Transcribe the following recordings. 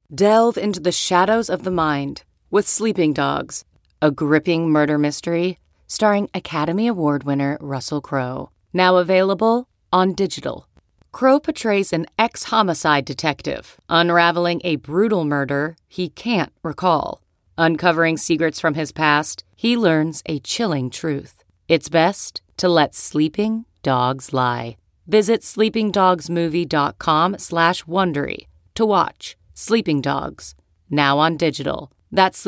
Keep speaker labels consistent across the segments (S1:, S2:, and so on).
S1: Delve into the shadows of the mind with Sleeping Dogs, a gripping murder mystery starring Academy Award winner Russell Crowe. Now available on digital. Crowe portrays an ex-homicide detective unraveling a brutal murder he can't recall. Uncovering secrets from his past, he learns a chilling truth. It's best to let sleeping dogs lie. Visit sleepingdogsmovie.com/Wondery to watch Sleeping Dogs, now on digital. That's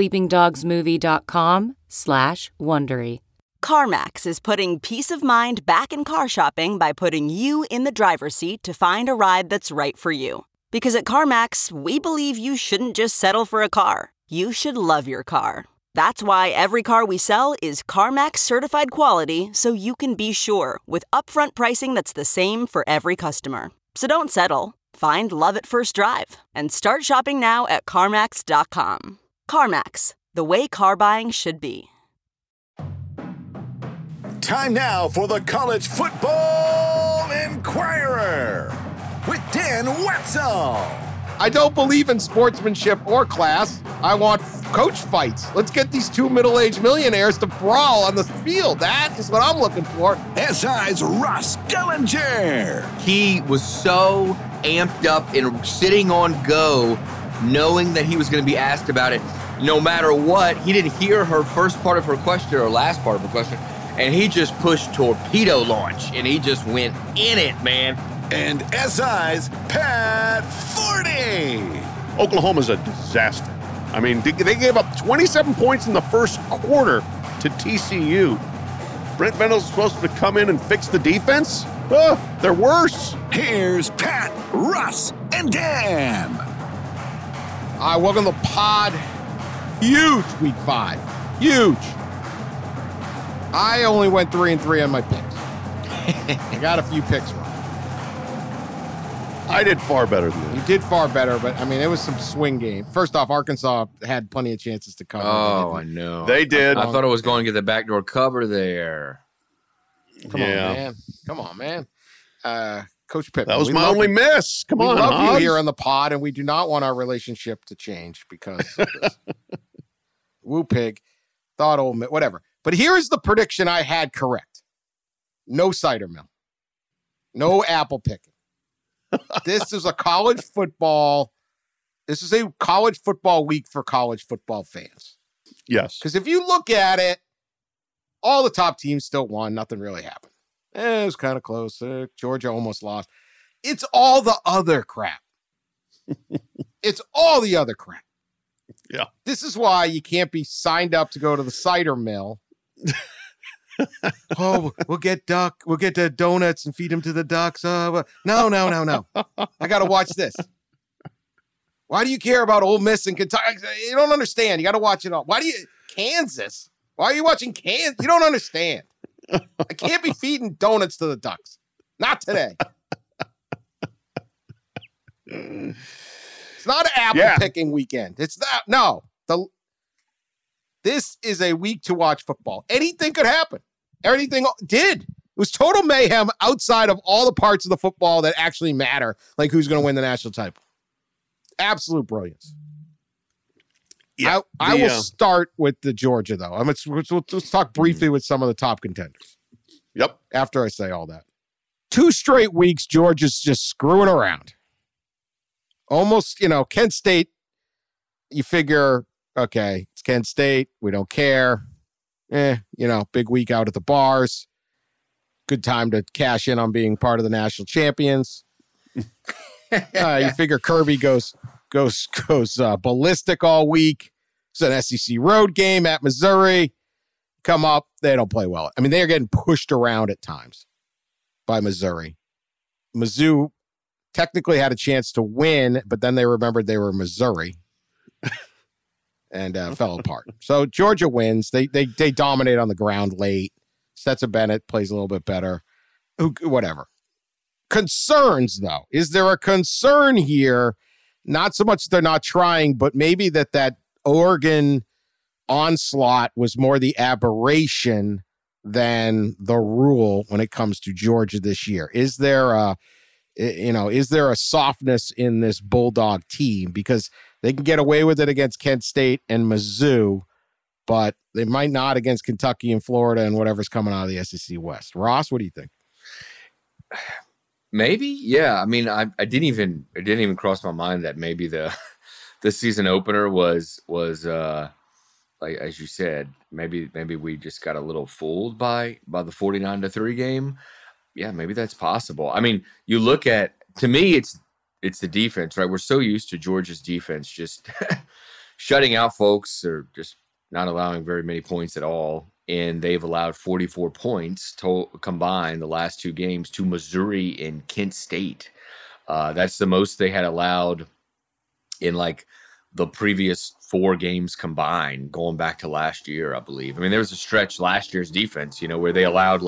S1: sleepingdogsmovie.com/Wondery.
S2: CarMax is putting peace of mind back in car shopping by putting you in the driver's seat to find a ride that's right for you. Because at CarMax, we believe you shouldn't just settle for a car. You should love your car. That's why every car we sell is CarMax certified quality, so you can be sure with upfront pricing that's the same for every customer. So don't settle. Find love at first drive and start shopping now at CarMax.com. CarMax, the way car buying should be.
S3: Time now for the College Football Inquirer with Dan Wetzel.
S4: I don't believe in sportsmanship or class. I want coach fights. Let's get these two middle-aged millionaires to brawl on the field. That is what I'm looking for.
S3: SI's Ross Dellinger.
S5: He was so amped up and sitting on go, knowing that he was going to be asked about it no matter what. He didn't hear her first part of her question or last part of her question, and he just pushed torpedo launch, and he just went in it, man.
S3: And SI's Pat Forney.
S6: Oklahoma's a disaster. I mean, they gave up 27 points in the first quarter to TCU. Brent Venables is supposed to come in and fix the defense? They're worse.
S3: Here's Pat, Russ, and Dan.
S4: Welcome to the pod. Huge week 5. Huge. I only went 3-3 on my picks. I got a few picks wrong.
S6: I did far better than you.
S4: You did far better, but, I mean, it was some swing game. First off, Arkansas had plenty of chances to cover.
S5: Oh, I know.
S6: They did.
S5: I thought it was going to get the backdoor cover there.
S4: Come on, man. Coach Pittman.
S6: That was my only miss. Come on,
S4: we love
S6: Hodge.
S4: you here on the pod, and we do not want our relationship to change because of this. Woo pig. Thought Ole Miss, whatever. But here's the prediction I had correct. No cider mill. No apple picking. This is a college football week for college football fans.
S6: Yes.
S4: Because if you look at it, all the top teams still won. Nothing really happened. It was kind of close. Georgia almost lost. It's all the other crap. It's all the other crap.
S6: Yeah.
S4: This is why you can't be signed up to go to the cider mill. Oh, we'll get the donuts and feed them to the ducks. No. I got to watch this. Why do you care about Ole Miss and Kentucky? You don't understand. You got to watch it all. Kansas? Why are you watching Kansas? You don't understand. I can't be feeding donuts to the ducks. Not today. It's not an apple picking weekend. It's not. No. This is a week to watch football. Anything could happen. Everything did. It was total mayhem outside of all the parts of the football that actually matter, like who's going to win the national title. Absolute brilliance. Yeah, I will start with the Georgia, though. Let's talk briefly with some of the top contenders.
S6: Yep.
S4: After I say all that. 2 straight weeks, Georgia's just screwing around. Almost, Kent State, you figure, okay, it's Kent State. We don't care. Big week out at the bars. Good time to cash in on being part of the national champions. You figure Kirby goes ballistic all week. It's an SEC road game at Missouri. Come up, they don't play well. I mean, they are getting pushed around at times by Missouri. Mizzou technically had a chance to win, but then they remembered they were Missouri and fell apart. So Georgia wins. They dominate on the ground late. Stetson Bennett plays a little bit better. Whatever. Concerns, though. Is there a concern here? Not so much they're not trying, but maybe that Oregon onslaught was more the aberration than the rule when it comes to Georgia this year. Is there a softness in this Bulldog team? Because They can get away with it against Kent State and Mizzou, but they might not against Kentucky and Florida and whatever's coming out of the SEC West. Ross, what do you think?
S5: Maybe, yeah. I mean, it didn't even cross my mind that maybe the season opener was like as you said, maybe we just got a little fooled by the 49-3 game. Yeah, maybe that's possible. I mean, you look at, to me, it's the defense, right? We're so used to Georgia's defense just shutting out folks or just not allowing very many points at all. And they've allowed 44 points combined the last two games to Missouri and Kent State. That's the most they had allowed in like the previous 4 games combined, going back to last year, I believe. I mean, there was a stretch last year's defense, where they allowed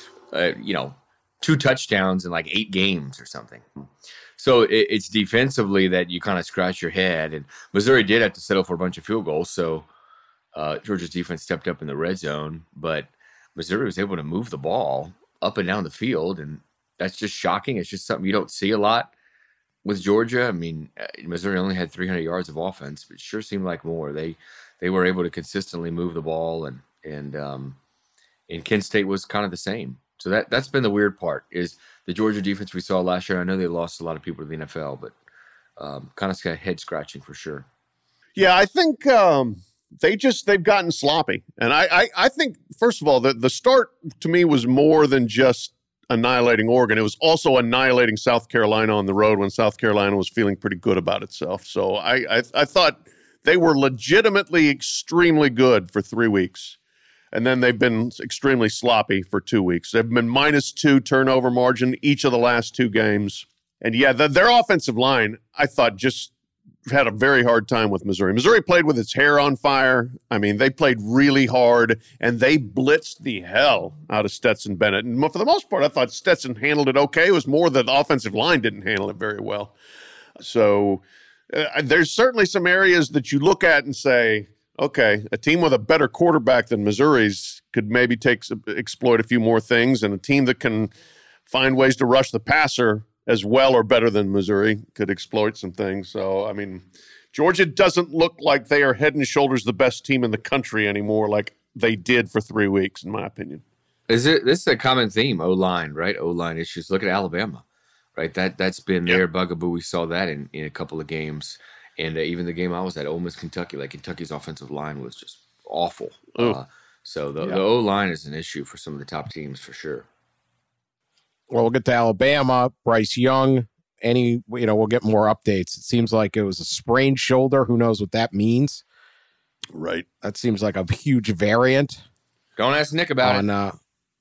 S5: 2 touchdowns in like 8 games or something. So it's defensively that you kind of scratch your head. And Missouri did have to settle for a bunch of field goals. So Georgia's defense stepped up in the red zone, but Missouri was able to move the ball up and down the field. And that's just shocking. It's just something you don't see a lot with Georgia. I mean, Missouri only had 300 yards of offense, but it sure seemed like more. They were able to consistently move the ball, and Kent State was kind of the same. So that's been the weird part, is the Georgia defense we saw last year. I know they lost a lot of people to the NFL, but kind of got head scratching for sure.
S6: Yeah, I think they've gotten sloppy. And I think, first of all, the start to me was more than just annihilating Oregon. It was also annihilating South Carolina on the road when South Carolina was feeling pretty good about itself. So I thought they were legitimately extremely good for 3 weeks. And then they've been extremely sloppy for 2 weeks. They've been -2 turnover margin each of the last 2 games. And yeah, their offensive line, I thought, just had a very hard time with Missouri. Missouri played with its hair on fire. I mean, they played really hard, and they blitzed the hell out of Stetson Bennett. And for the most part, I thought Stetson handled it okay. It was more that the offensive line didn't handle it very well. So there's certainly some areas that you look at and say, okay, a team with a better quarterback than Missouri's could maybe exploit a few more things, and a team that can find ways to rush the passer as well or better than Missouri could exploit some things. So, I mean, Georgia doesn't look like they are head and shoulders the best team in the country anymore like they did for 3 weeks, in my opinion.
S5: This is a common theme, O-line, right? O-line issues. Look at Alabama, right? That's been their bugaboo. We saw that in a couple of games. And even the game I was at, Ole Miss, Kentucky, like Kentucky's offensive line was just awful. So the O-line is an issue for some of the top teams for sure.
S4: Well, we'll get to Alabama. Bryce Young, we'll get more updates. It seems like it was a sprained shoulder. Who knows what that means?
S6: Right.
S4: That seems like a huge variant.
S5: Don't ask Nick about it.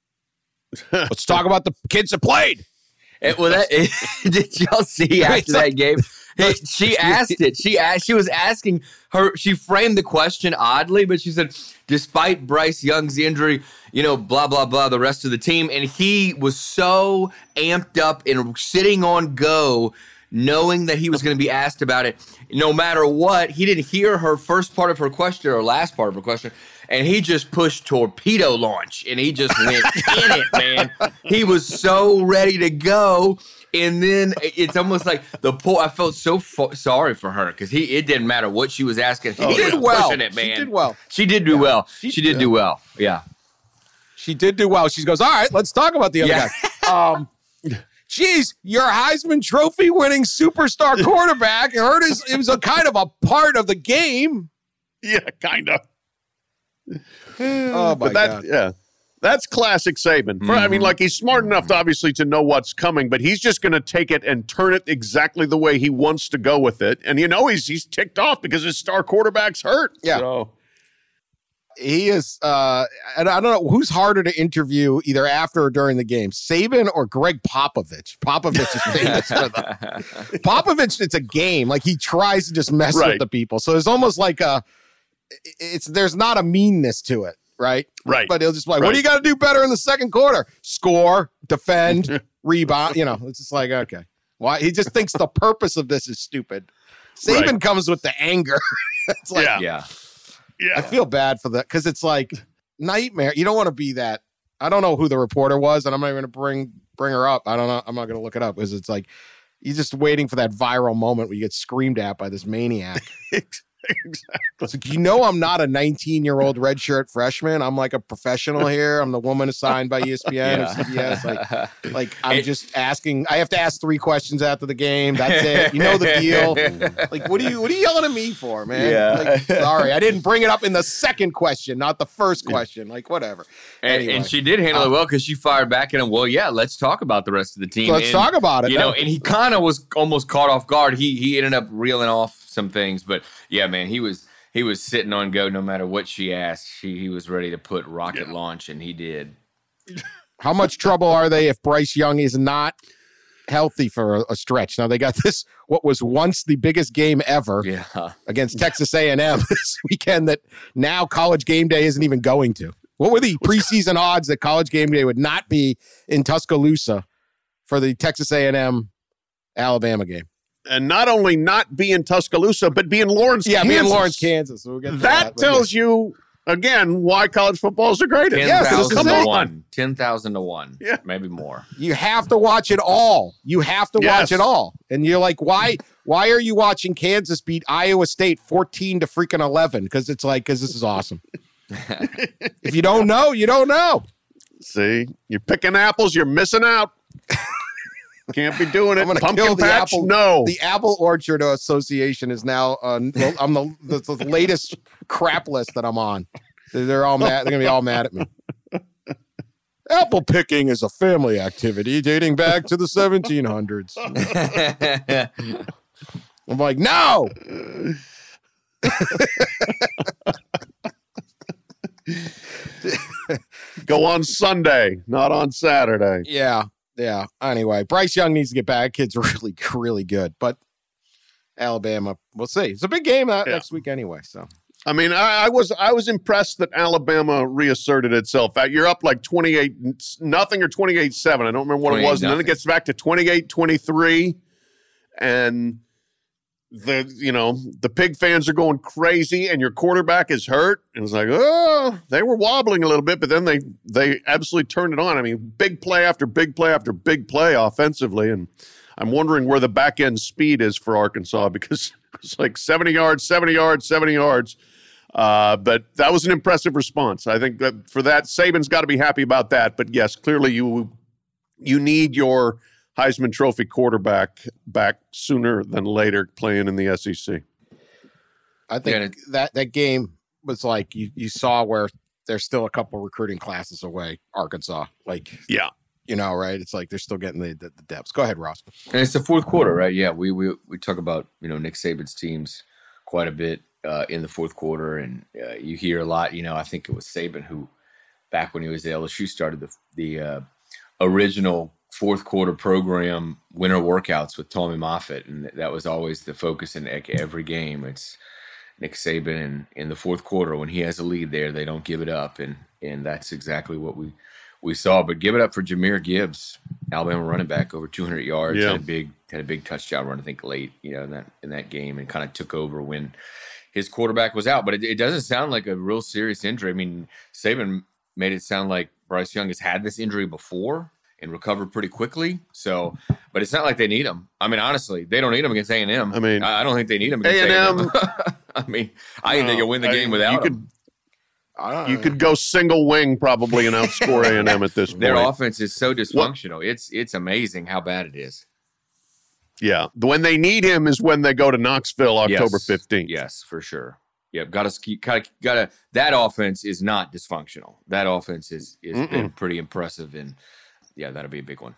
S4: Let's talk about the kids that played.
S5: Did y'all see after that game? She asked it. She was asking her. She framed the question oddly, but she said, despite Bryce Young's injury, blah, blah, blah, the rest of the team. And he was so amped up and sitting on go, knowing that he was going to be asked about it. No matter what, he didn't hear her first part of her question or last part of her question. And he just pushed torpedo launch, and he just went in it, man. He was so ready to go. And then it's almost like I felt so sorry for her because it didn't matter what she was asking. He did well. It, man.
S4: She did well.
S5: She did do well. She did do well. Yeah.
S4: She did do well. She goes, all right, let's talk about the other guy. Geez, your Heisman Trophy winning superstar quarterback. I heard it was a kind of a part of the game.
S6: Yeah, kind of.
S4: Oh, my God.
S6: Yeah. That's classic Saban. I mean, he's smart enough, obviously, to know what's coming, but he's just going to take it and turn it exactly the way he wants to go with it. And, he's ticked off because his star quarterback's hurt.
S4: Yeah.
S6: So.
S4: He is, and I don't know, who's harder to interview either after or during the game, Saban or Greg Popovich? Popovich is famous for that. Popovich, it's a game. Like, he tries to just mess with the people. So it's almost like there's not a meanness to it. Right. But he'll just be like, what do you got to do better in the second quarter? Score, defend, rebound. It's just like, okay. Why? He just thinks the purpose of this is stupid. Saban comes with the anger. It's like,
S5: yeah.
S4: I feel bad for that because it's like nightmare. You don't want to be that. I don't know who the reporter was, and I'm not even going to bring her up. I don't know. I'm not going to look it up because it's like You're just waiting for that viral moment where you get screamed at by this maniac.
S6: Exactly.
S4: It's like, I'm not a 19-year-old redshirt freshman. I'm like a professional here. I'm the woman assigned by ESPN or CBS. Like I'm just asking. I have to ask 3 questions after the game. That's it. You know the deal. Like, what are you yelling at me for, man?
S5: Yeah.
S4: Like, sorry, I didn't bring it up in the second question, not the first question. Like, whatever.
S5: And she did handle it well because she fired back at him. Well, yeah, let's talk about the rest of the team.
S4: Let's talk about it.
S5: And he kind of was almost caught off guard. He ended up reeling off some things, but yeah, man, he was sitting on go no matter what she asked. He was ready to put rocket launch, and he did.
S4: How much trouble are they if Bryce Young is not healthy for a stretch? Now they got this, what was once the biggest game ever against Texas A&M this weekend that now College Game Day isn't even going to. What were the preseason odds that College Game Day would not be in Tuscaloosa for the Texas A&M Alabama game?
S6: And not only not be in Tuscaloosa, but be in Lawrence, Kansas.
S4: Yeah, be in Lawrence, Kansas. So we'll get
S6: that tells you, again, why college football is the greatest.
S5: 10,000
S6: come
S5: to
S6: on.
S5: 1. 10,000 to 1.
S6: Yeah.
S5: Maybe more.
S4: You have to watch it all. You have to watch it all. And you're like, why are you watching Kansas beat Iowa State 14 to freaking 11? Because this is awesome. If you don't know, you don't know.
S6: See, you're picking apples, you're missing out. Can't be doing it. Pumpkin patch, no.
S4: The Apple Orchard Association is now on. I'm the latest crap list that I'm on. They're all mad. They're gonna be all mad at me. Apple picking is a family activity dating back to the 1700s. I'm like, no.
S6: Go on Sunday, not on Saturday.
S4: Yeah. Anyway, Bryce Young needs to get back. Kid's really, really good. But Alabama, we'll see. It's a big game next week anyway. So,
S6: I mean, I was impressed that Alabama reasserted itself. You're up like 28-0 or 28-7. I don't remember what it was. And then it gets back to 28-23. And the Pig fans are going crazy, and your quarterback is hurt. And it's like, oh, they were wobbling a little bit, but then they absolutely turned it on. I mean, big play after big play after big play offensively. And I'm wondering where the back end speed is for Arkansas, because it's like 70 yards. But that was an impressive response. I think that for that, Saban's got to be happy about that. But yes, clearly you need your Heisman Trophy quarterback back sooner than later playing in the SEC.
S4: I think that game was like you saw where they're still a couple recruiting classes away, Arkansas. Like,
S6: yeah.
S4: Right? It's like they're still getting the depths. Go ahead, Ross.
S5: And it's the fourth quarter, right? Yeah, we talk about, Nick Saban's teams quite a bit in the fourth quarter, and you hear a lot. I think it was Saban who, back when he was at LSU, started the original fourth quarter program, winter workouts with Tommy Moffitt, and that was always the focus in every game. It's Nick Saban, and in the fourth quarter when he has a lead there, they don't give it up, and that's exactly what we saw. But give it up for Jahmyr Gibbs, Alabama running back, over 200 yards, had a big touchdown run, I think, late, in that game, and kind of took over when his quarterback was out. But it doesn't sound like a real serious injury. I mean, Saban made it sound like Bryce Young has had this injury before and recovered pretty quickly. So, but it's not like they need him. I mean, honestly, they don't need him against A&M. I mean, I don't think they need him against A&M. I mean, I think they can win the game without him.
S6: You could go single wing probably and outscore A&M at this point.
S5: Their offense is so dysfunctional. It's amazing how bad it is.
S6: Yeah. When they need him is when they go to Knoxville October 15th.
S5: Yes, for sure. Yep, gotta. That offense is not dysfunctional. That offense is been pretty impressive, and yeah, that'll be a big one.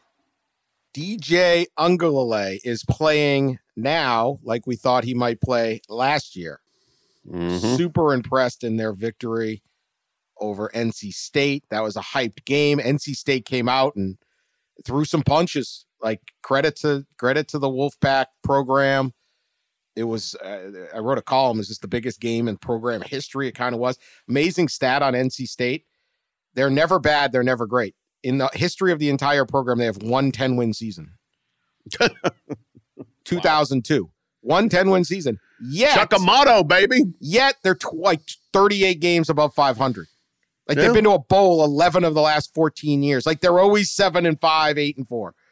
S4: DJ Uiagalelei is playing now like we thought he might play last year. Mm-hmm. Super impressed in their victory over NC State. That was a hyped game. NC State came out and threw some punches. Like credit to the Wolfpack program. It was, I wrote a column, it's just the biggest game in program history. It kind of was. Amazing stat on NC State. They're never bad. They're never great. In the history of the entire program, they have one 10-win season. 2002. One 10-win season. Yet,
S6: Chakamoto, baby.
S4: Yet they're like 38 games above 500. Like they've been to a bowl 11 of the last 14 years. Like they're always 7-5, 8-4.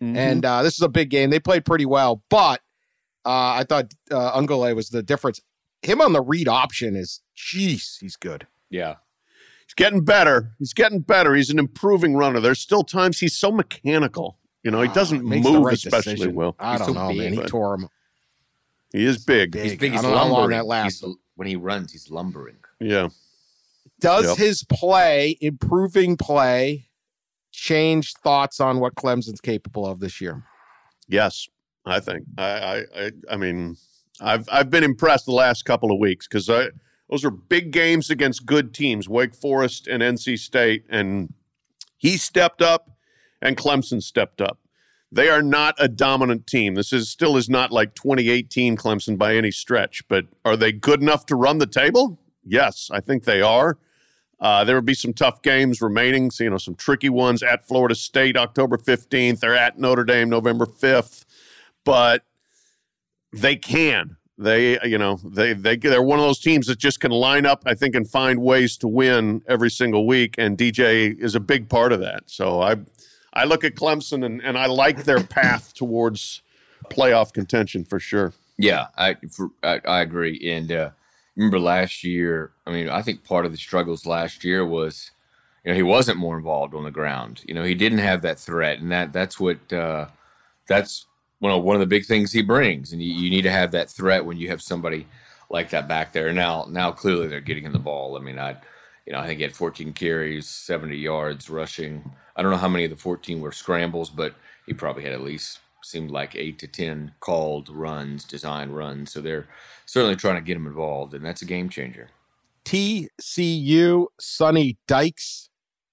S4: And this is a big game. They played pretty well, but I thought Ungole was the difference. Him on the read option he's good.
S5: Yeah.
S6: He's getting better. He's an improving runner. There's still times he's so mechanical. He doesn't move especially
S4: decision.
S6: well.
S4: I don't know, man. He tore him.
S6: He is big.
S5: He's big. He's
S4: I don't know how long
S5: lumbering.
S4: that lasts.
S5: When he runs, he's lumbering.
S6: Yeah.
S4: Does his improving play, change thoughts on what Clemson's capable of this year?
S6: Yes, I think. I mean, I've been impressed the last couple of weeks because those are big games against good teams, Wake Forest and NC State, and he stepped up and Clemson stepped up. They are not a dominant team. This still is not like 2018 Clemson by any stretch, but are they good enough to run the table? Yes, I think they are. There will be some tough games remaining, some tricky ones at Florida State, October 15th. They're at Notre Dame, November 5th. But they can. They're one of those teams that just can line up, I think, and find ways to win every single week, and DJ is a big part of that. So I look at Clemson, and I like their path towards playoff contention for sure.
S5: Yeah, I agree. And remember last year, I think part of the struggles last year was, he wasn't more involved on the ground. He didn't have that threat, and that's one of the big things he brings. And you need to have that threat when you have somebody like that back there. Now clearly they're getting him the ball. I think he had 14 carries, 70 yards rushing. I don't know how many of the 14 were scrambles, but he probably had at least seemed like 8 to 10 called runs, designed runs. So they're certainly trying to get him involved, and that's a game changer.
S4: TCU, Sonny Dykes,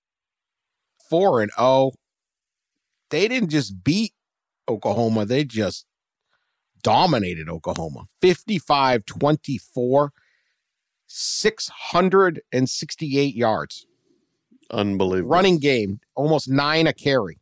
S4: 4-0. They didn't just beat Oklahoma. They just dominated Oklahoma. 55-24, 668 yards.
S6: Unbelievable.
S4: Running game, almost 9 a carry.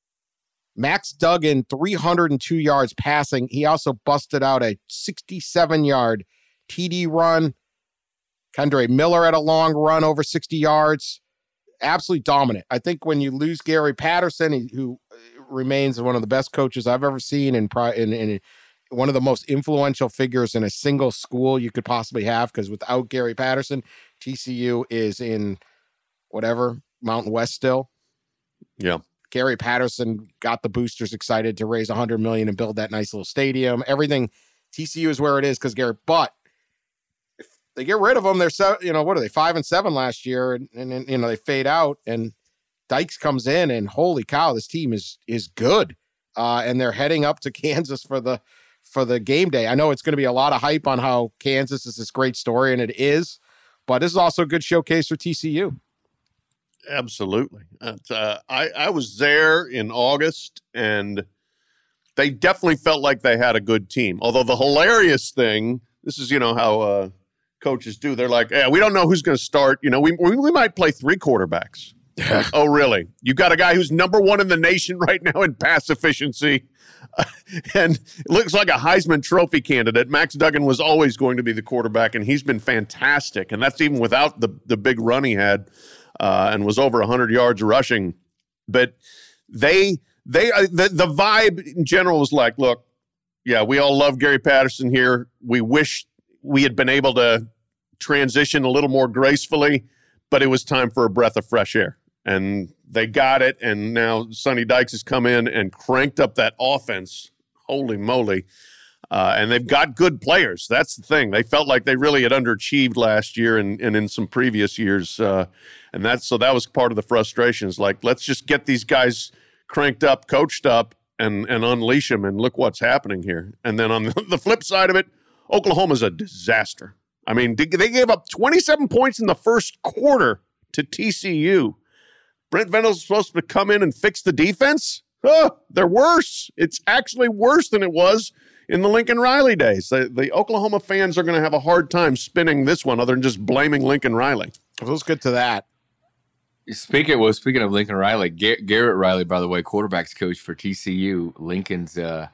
S4: Max Duggan, 302 yards passing. He also busted out a 67-yard TD run. Kendre Miller had a long run over 60 yards. Absolutely dominant. I think when you lose Gary Patterson, who remains one of the best coaches I've ever seen and one of the most influential figures in a single school you could possibly have, because without Gary Patterson, TCU is in Mountain West still.
S6: Yeah.
S4: Gary Patterson got the boosters excited to raise $100 million and build that nice little stadium. Everything, TCU is where it is because Gary. But if they get rid of them, they're what are they, 5-7 last year, and they fade out. And Dykes comes in, and holy cow, this team is good. And they're heading up to Kansas for the game day. I know it's going to be a lot of hype on how Kansas is this great story, and it is. But this is also a good showcase for TCU.
S6: Absolutely. I was there in August, and they definitely felt like they had a good team. Although the hilarious thing, this is, how coaches do. They're like, we don't know who's going to start. We might play 3 quarterbacks. Like, oh, really? You got a guy who's number 1 in the nation right now in pass efficiency, and it looks like a Heisman Trophy candidate. Max Duggan was always going to be the quarterback, and he's been fantastic. And that's even without the big run he had. And was over 100 yards rushing. But the vibe in general was like, look, yeah, we all love Gary Patterson here. We wish we had been able to transition a little more gracefully, but it was time for a breath of fresh air. And they got it, and now Sonny Dykes has come in and cranked up that offense. Holy moly. And they've got good players. That's the thing. They felt like they really had underachieved last year and in some previous years. So that was part of the frustration. Is like, let's just get these guys cranked up, coached up, and unleash them, and look what's happening here. And then on the flip side of it, Oklahoma's a disaster. They gave up 27 points in the first quarter to TCU. Brent Venables supposed to come in and fix the defense? They're worse. It's actually worse than it was in the Lincoln Riley days. The Oklahoma fans are going to have a hard time spinning this one other than just blaming Lincoln Riley.
S4: Let's get to that.
S5: Speaking of Lincoln Riley, Garrett Riley, by the way, quarterbacks coach for TCU, Lincoln's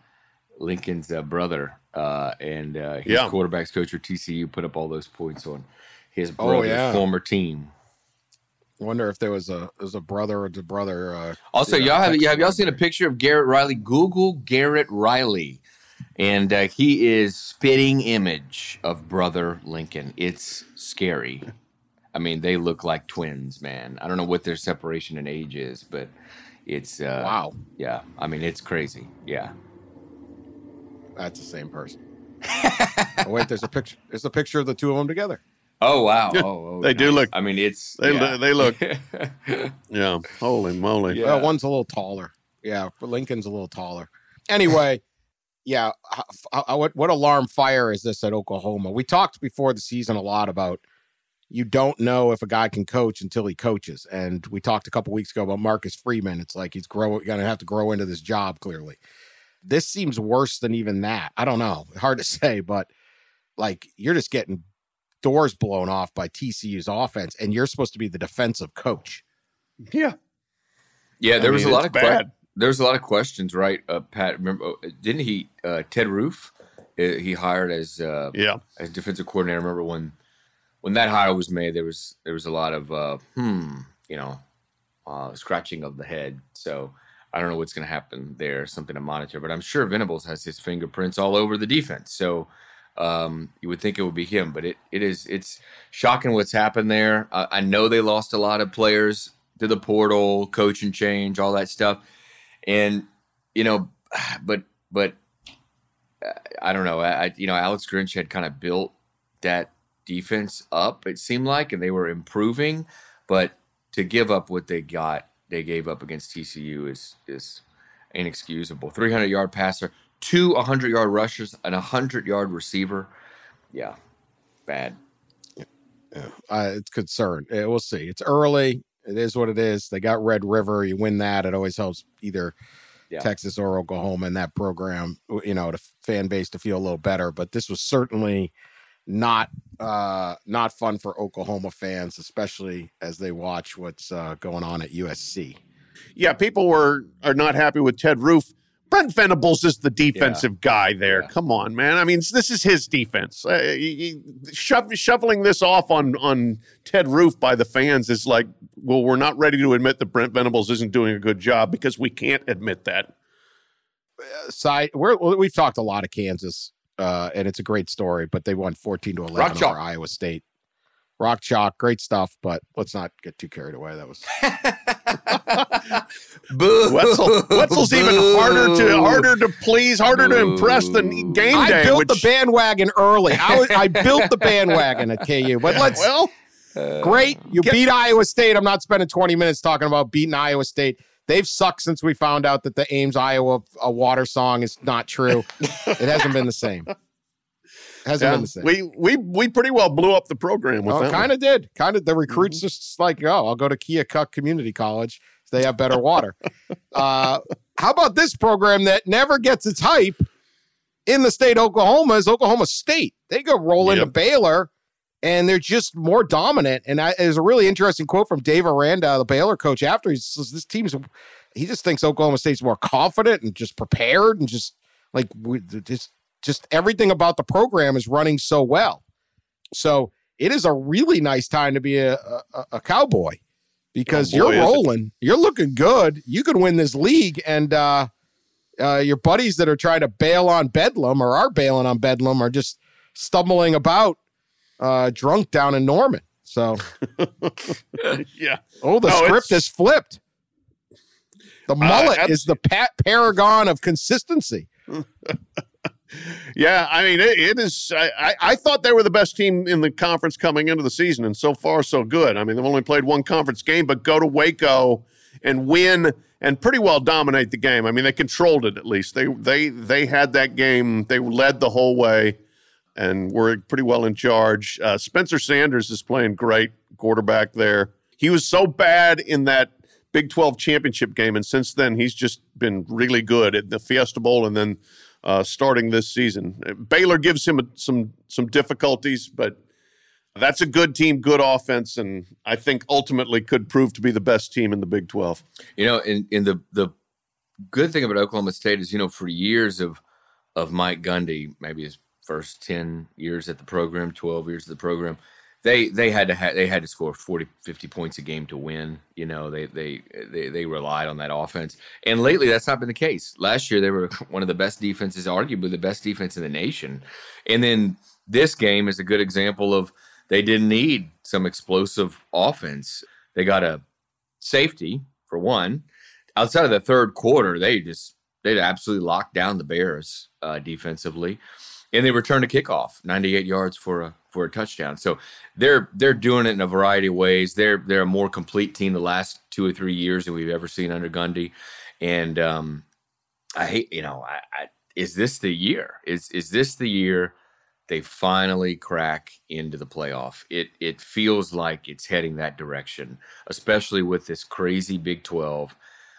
S5: brother, and his quarterbacks coach for TCU put up all those points on his brother's former team.
S4: I wonder if there was a brother or the brother.
S5: Also, have y'all seen a picture of Garrett Riley? Google Garrett Riley, and he is spitting image of brother Lincoln. It's scary. I mean, they look like twins, man. I don't know what their separation in age is, but it's
S4: wow.
S5: Yeah, I mean, it's crazy. Yeah,
S4: that's the same person. Oh, wait, there's a picture. There's a picture of the two of them together.
S5: Oh wow! Oh,
S6: they do look.
S5: I mean,
S6: they look. Yeah, holy moly!
S4: Yeah. Well, one's a little taller. Yeah, Lincoln's a little taller. Anyway, yeah. What alarm fire is this at Oklahoma? We talked before the season a lot about you don't know if a guy can coach until he coaches, and we talked a couple weeks ago about Marcus Freeman. It's like he's going to have to grow into this job. Clearly, this seems worse than even that. I don't know. Hard to say, but like you're just getting doors blown off by TCU's offense, and you're supposed to be the defensive coach.
S6: Yeah.
S5: There was a lot of questions, right? Pat, remember, didn't he? Ted Roof, he hired as defensive coordinator. I remember when that hire was made, there was a lot of scratching of the head. So I don't know what's going to happen there. Something to monitor, but I'm sure Venables has his fingerprints all over the defense. So. You would think it would be him, but it's shocking what's happened there. I know they lost a lot of players to the portal, coaching change, all that stuff, and but I don't know. Alex Grinch had kind of built that defense up. It seemed like, and they were improving, but to give up what they gave up against TCU is inexcusable. 300-yard passer. 2 100-yard rushers and a 100-yard receiver. Yeah, bad.
S4: Yeah. It's concerned. We'll see. It's early. It is what it is. They got Red River. You win that. It always helps either Texas or Oklahoma in that program, the fan base to feel a little better. But this was certainly not fun for Oklahoma fans, especially as they watch what's going on at USC.
S6: Yeah, people are not happy with Ted Roof. Brent Venables is the defensive guy there. Yeah. Come on, man. I mean, this is his defense. Shuffling this off on Ted Roof by the fans is like, well, we're not ready to admit that Brent Venables isn't doing a good job because we can't admit that.
S4: We've talked a lot of Kansas, and it's a great story, but they won 14-11 over Iowa State. Rock Chalk, great stuff, but let's not get too carried away. That was
S6: Wetzel's even harder to please, harder to impress than game day.
S4: I built the bandwagon early. I built the bandwagon at KU, but great. You beat Iowa State. I'm not spending 20 minutes talking about beating Iowa State. They've sucked since we found out that the Ames, Iowa water song is not true. It hasn't been the same. Been the same.
S6: We pretty well blew up the program with that.
S4: Kind of did. Kind of the recruits just like, I'll go to Keokuk Community College. They have better water. How about this program that never gets its hype in the state of Oklahoma is Oklahoma State. They go roll into Baylor, and they're just more dominant. And there's a really interesting quote from Dave Aranda, the Baylor coach, after he says he just thinks Oklahoma State's more confident and just prepared and just like just everything about the program is running so well. So it is a really nice time to be a Cowboy because you're rolling. You're looking good. You could win this league. And your buddies that are trying to bail on Bedlam or are bailing on Bedlam are just stumbling about drunk down in Norman. So,
S6: yeah.
S4: Oh, the script is flipped. The mullet is the paragon of consistency.
S6: Yeah, I mean, it is. I thought they were the best team in the conference coming into the season, and so far, so good. I mean, they've only played one conference game, but go to Waco and win and pretty well dominate the game. I mean, they controlled it at least. They had that game. They led the whole way and were pretty well in charge. Spencer Sanders is playing great quarterback there. He was so bad in that Big 12 championship game, and since then, he's just been really good at the Fiesta Bowl and then starting this season. Baylor gives him some difficulties, but that's a good team, good offense, and I think ultimately could prove to be the best team in the Big 12.
S5: You know, in the good thing about Oklahoma State is, for years of Mike Gundy, maybe his first 10 years at the program, 12 years at the program, they had to score 40, 50 points a game to win. You know, they relied on that offense. And lately that's not been the case. Last year they were one of the best defenses, arguably the best defense in the nation. And then this game is a good example of they didn't need some explosive offense. They got a safety for one. Outside of the third quarter, they absolutely locked down the Bears defensively. And they returned a kickoff, 98 yards for a touchdown. So they're doing it in a variety of ways. They're a more complete team the last 2 or 3 years than we've ever seen under Gundy. And is this the year? Is this the year they finally crack into the playoff? It feels like it's heading that direction, especially with this crazy Big 12.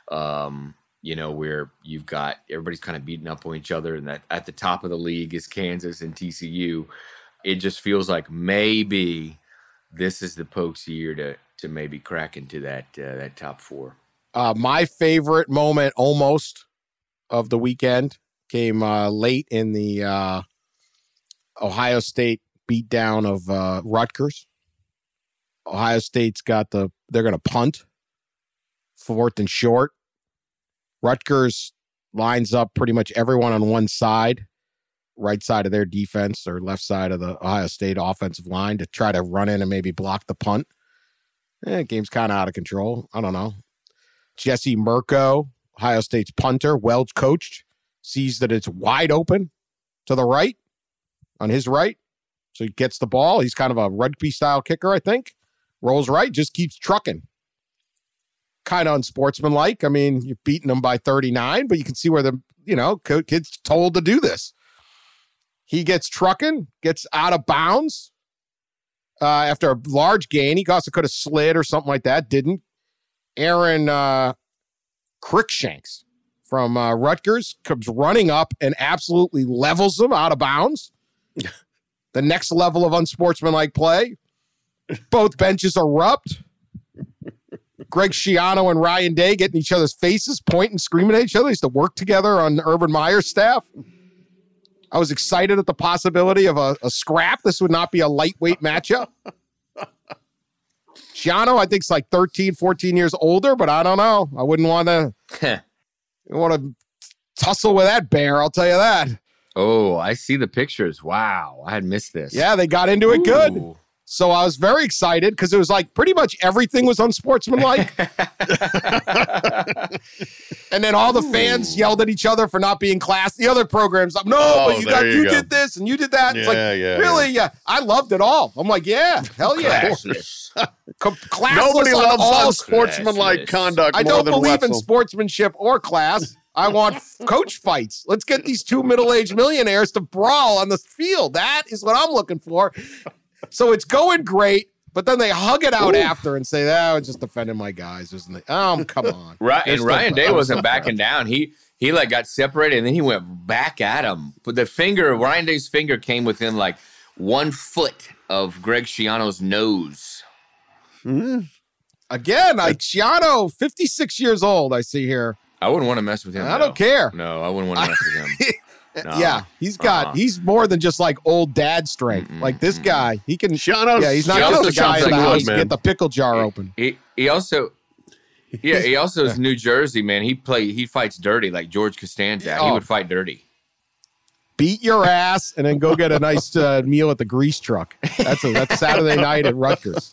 S5: Where you've got everybody's kind of beating up on each other, and that at the top of the league is Kansas and TCU. It just feels like maybe this is the Pokes' year to maybe crack into that top four.
S4: My favorite moment almost of the weekend came late in the Ohio State beatdown of Rutgers. Ohio State's they're going to punt, 4th and short. Rutgers lines up pretty much everyone on one side, right side of their defense or left side of the Ohio State offensive line to try to run in and maybe block the punt. Game's kind of out of control. I don't know. Jesse Mirko, Ohio State's punter, well coached, sees that it's wide open to the right, on his right. So he gets the ball. He's kind of a rugby-style kicker, I think. Rolls right, just keeps trucking. Kind of unsportsmanlike. I mean, you're beating them by 39, but you can see where the, kid's told to do this. He gets trucking, gets out of bounds after a large gain. He also could have slid or something like that. Didn't. Aaron Crickshanks from Rutgers comes running up and absolutely levels him out of bounds. The next level of unsportsmanlike play. Both benches erupt. Greg Schiano and Ryan Day getting each other's faces, pointing, screaming at each other. They used to work together on Urban Meyer's staff. I was excited at the possibility of a scrap. This would not be a lightweight matchup. Schiano, I think, is like 13, 14 years older, but I don't know. I wouldn't want to tussle with that bear, I'll tell you that.
S5: Oh, I see the pictures. Wow, I had missed this.
S4: Yeah, they got into it good. So I was very excited because it was like pretty much everything was unsportsmanlike. And then all the fans yelled at each other for not being class. The other programs, but you did this and you did that. It's really? Yeah. I loved it all. I'm like, yeah, hell yeah. Classless.
S6: Nobody loves
S4: all
S6: unsportsmanlike conduct.
S4: I don't believe in sportsmanship or class. I want coach fights. Let's get these two middle-aged millionaires to brawl on the field. That is what I'm looking for. So it's going great, but then they hug it out after and say, I was just defending my guys, isn't it? Oh, come on.
S5: Right, and Ryan Day wasn't backing down. He got separated, and then he went back at him. But Ryan Day's finger came within like 1 foot of Greg Schiano's nose.
S4: Mm-hmm. Again, Schiano, 56 years old, I see here.
S5: I wouldn't want to mess with him.
S4: I don't care.
S5: No, I wouldn't want to mess with him. No.
S4: Yeah, he's more than just like old dad strength. Like this guy, he can. He's not just a guy in the house to get the pickle jar open.
S5: He also is New Jersey, man. He fights dirty like George Costanza. He would fight dirty.
S4: Beat your ass and then go get a nice meal at the grease truck. That's Saturday night at Rutgers.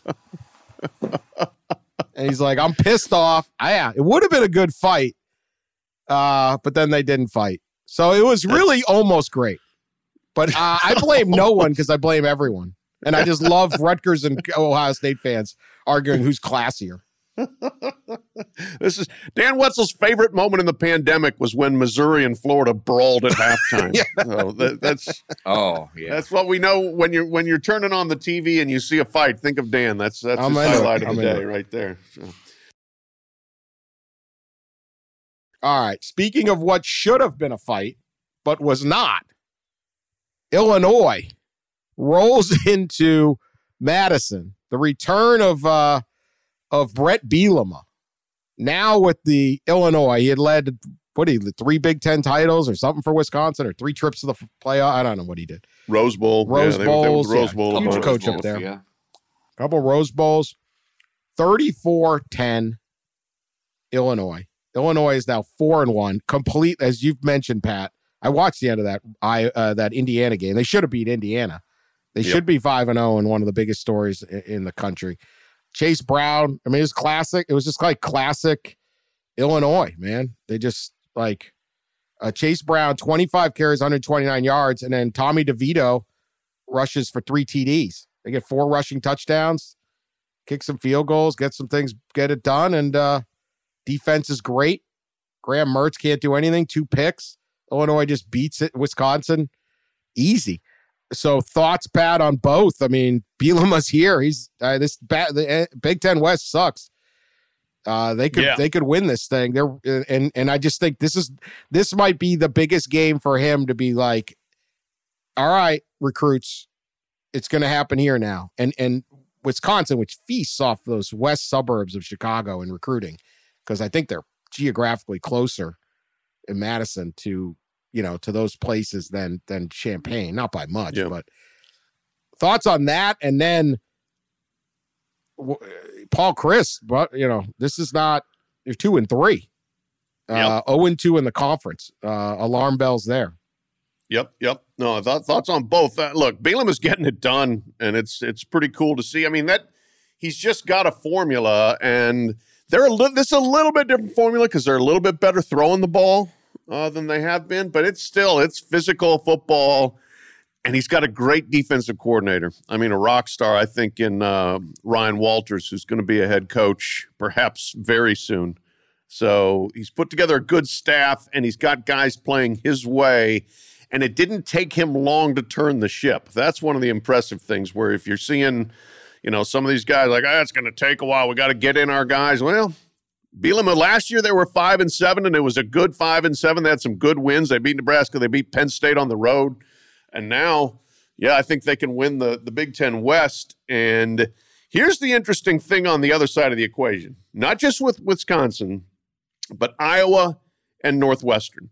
S4: And he's like, I'm pissed off. It would have been a good fight, but then they didn't fight. So it was really almost great. But I blame no one because I blame everyone. And I just love Rutgers and Ohio State fans arguing who's classier.
S6: This is Dan Wetzel's favorite moment in the pandemic was when Missouri and Florida brawled at halftime. That's what we know when you're turning on the TV and you see a fight. Think of Dan. That's his highlight of the day right there. So.
S4: All right. Speaking of what should have been a fight, but was not, Illinois rolls into Madison. The return of Brett Bielema. Now with the Illinois, he had led 3 Big Ten titles or something for Wisconsin, or 3 trips to the playoff. I don't know what he did.
S6: Rose Bowl.
S4: Rose Bowl.
S6: Rose Bowl.
S4: Huge coach up there. Yeah. couple Rose Bowls. 34-10 Illinois. Illinois is now 4-1. Complete, as you've mentioned, Pat. I watched the end of that Indiana game. They should have beat Indiana. They should be 5-0 in one of the biggest stories in the country. Chase Brown, I mean, it was classic. It was just like classic Illinois, man. They just like Chase Brown, 25 carries, 129 yards, and then Tommy DeVito rushes for 3 TDs. They get 4 rushing touchdowns, kick some field goals, get some things, get it done, and defense is great. Graham Mertz can't do anything, 2 picks. Illinois just beats it. Wisconsin, easy. So thoughts, Pat, on both. I mean, Bielema's here. He's the Big Ten West sucks. They could win this thing. And I just think this might be the biggest game for him to be like, all right, recruits, it's going to happen here now. And Wisconsin, which feasts off those west suburbs of Chicago in recruiting, because I think they're geographically closer in Madison to those places than Champaign, not by much, but thoughts on that. And then Paul Chryst, but this is not, you're 2-3, 0-2 in the conference. Alarm bells there.
S6: Yep. No, thoughts on both. Look, Bielema is getting it done, and it's pretty cool to see. I mean, that he's just got a formula, and this is a little bit different formula because they're a little bit better throwing the ball than they have been, but it's physical football, and he's got a great defensive coordinator. I mean, a rock star, I think, in Ryan Walters, who's going to be a head coach perhaps very soon. So he's put together a good staff, and he's got guys playing his way, and it didn't take him long to turn the ship. That's one of the impressive things, where if you're seeing, some of these guys like, it's going to take a while, we got to get in our guys. Well, Bielema, last year they were 5-7, and it was a good 5-7. They had some good wins. They beat Nebraska. They beat Penn State on the road. And now, I think they can win the Big Ten West. And here's the interesting thing on the other side of the equation, not just with Wisconsin, but Iowa and Northwestern.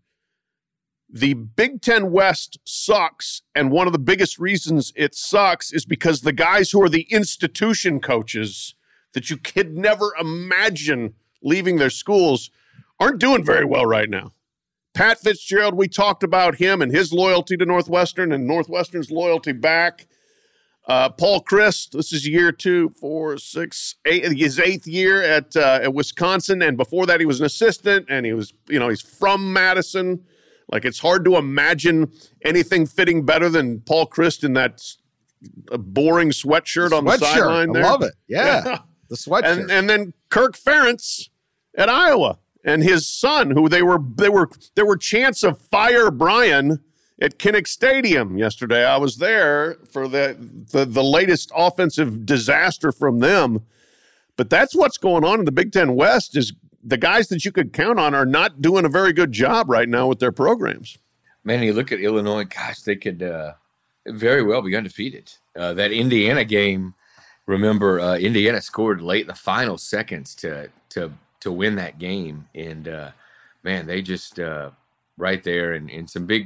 S6: The Big Ten West sucks, and one of the biggest reasons it sucks is because the guys who are the institution coaches that you could never imagine leaving their schools aren't doing very well right now. Pat Fitzgerald, we talked about him and his loyalty to Northwestern and Northwestern's loyalty back. Paul Chryst, this is year 2, 4, 6, 8, his 8th year at Wisconsin, and before that he was an assistant, and he was, he's from Madison. Like, it's hard to imagine anything fitting better than Paul Chryst in that boring sweatshirt on the sideline there.
S4: I love it. Yeah. The sweatshirt.
S6: And then Kirk Ferentz at Iowa, and his son, who there were chants of fire Brian at Kinnick Stadium yesterday. I was there for the latest offensive disaster from them. But that's what's going on in the Big Ten West, is the guys that you could count on are not doing a very good job right now with their programs.
S5: Man, you look at Illinois, gosh, they could very well be undefeated. That Indiana game, remember, Indiana scored late in the final seconds to win that game, and man, they just right there, and some big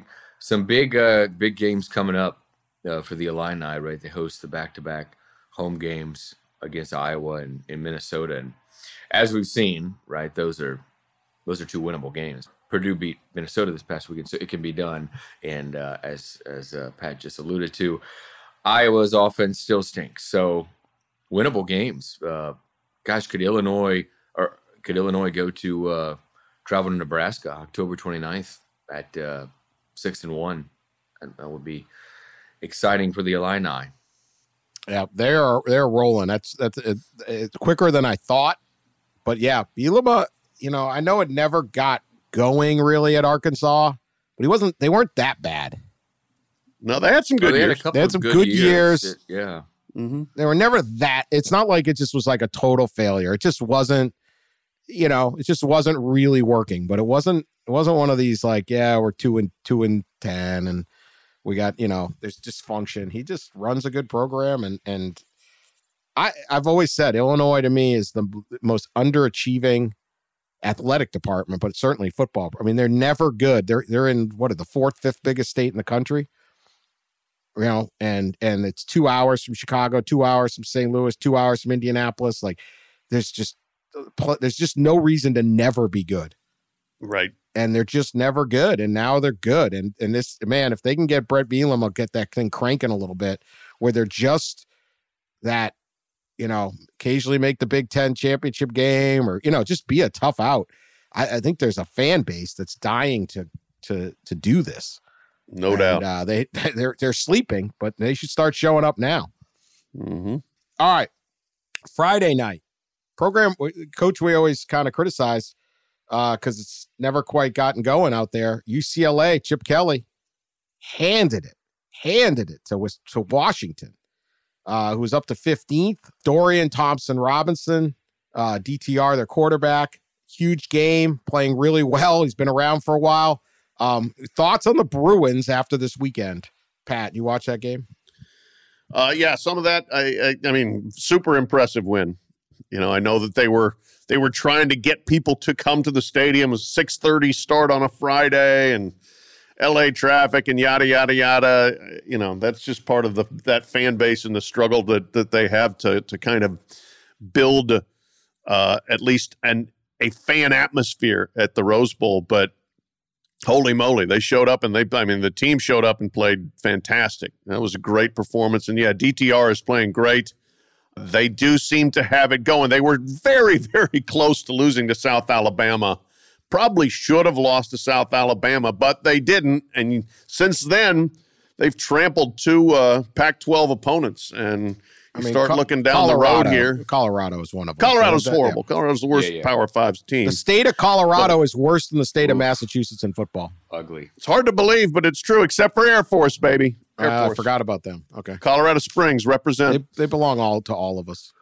S5: games coming up for the Illini. Right, they host the back-to-back home games against Iowa and Minnesota, and as we've seen, right, those are 2 winnable games. Purdue beat Minnesota this past weekend, so it can be done. And as Pat just alluded to, Iowa's offense still stinks, so winnable games. Gosh, could Illinois go to travel to Nebraska October 29th at 6-1? And that would be exciting for the Illini.
S4: Yeah, they're rolling. That's it's quicker than I thought. But yeah, Bielema, I know it never got going really at Arkansas, but they weren't that bad.
S6: No, they had some good years.
S4: They had some good years.
S5: Yeah.
S6: Mm-hmm.
S4: They were never that. It's not like it just was like a total failure. It just wasn't, it just wasn't really working. But it wasn't one of these like, we're 2-10 and we got, there's dysfunction. He just runs a good program, and I've always said Illinois to me is the most underachieving athletic department, but certainly football. I mean, they're never good. They're in the 4th, 5th biggest state in the country. you know, and it's 2 hours from Chicago, 2 hours from St. Louis, 2 hours from Indianapolis. Like there's just no reason to never be good.
S6: Right.
S4: And they're just never good. And now they're good. And this, man, if they can get Brett Bielema, I'll get that thing cranking a little bit where they're just that, you know, occasionally make the Big Ten championship game or, you know, just be a tough out. I think there's a fan base that's dying to do this.
S6: No doubt.
S4: They're sleeping, but they should start showing up now.
S6: Mm-hmm.
S4: All right. Friday night program, coach, we always kind of criticize because it's never quite gotten going out there. UCLA, Chip Kelly handed it to Washington, who was up to 15th. Dorian Thompson-Robinson, DTR, their quarterback. Huge game, playing really well. He's been around for a while. Thoughts on the Bruins after this weekend? Pat, you watch that game?
S6: Yeah, some of that. I mean, super impressive win. You know, I know that they were trying to get people to come to the stadium. It was 6:30 start on a Friday and LA traffic and yada, yada, yada. You know, that's just part of that fan base and the struggle that they have to kind of build at least a fan atmosphere at the Rose Bowl. But holy moly, they showed up and the team showed up and played fantastic. That was a great performance. And yeah, DTR is playing great. They do seem to have it going. They were very, very close to losing to South Alabama. Probably should have lost to South Alabama, but they didn't. And since then, they've trampled two Pac-12 opponents. And start looking down the road here.
S4: Colorado is one of them.
S6: Colorado's horrible. Yeah. Colorado's the worst Power 5 team.
S4: The state of Colorado is worse than the state of Massachusetts in football.
S5: Ugly.
S6: It's hard to believe, but it's true, except for Air Force, baby. Air Force.
S4: I forgot about them. Okay.
S6: Colorado Springs represent.
S4: They belong to all of us.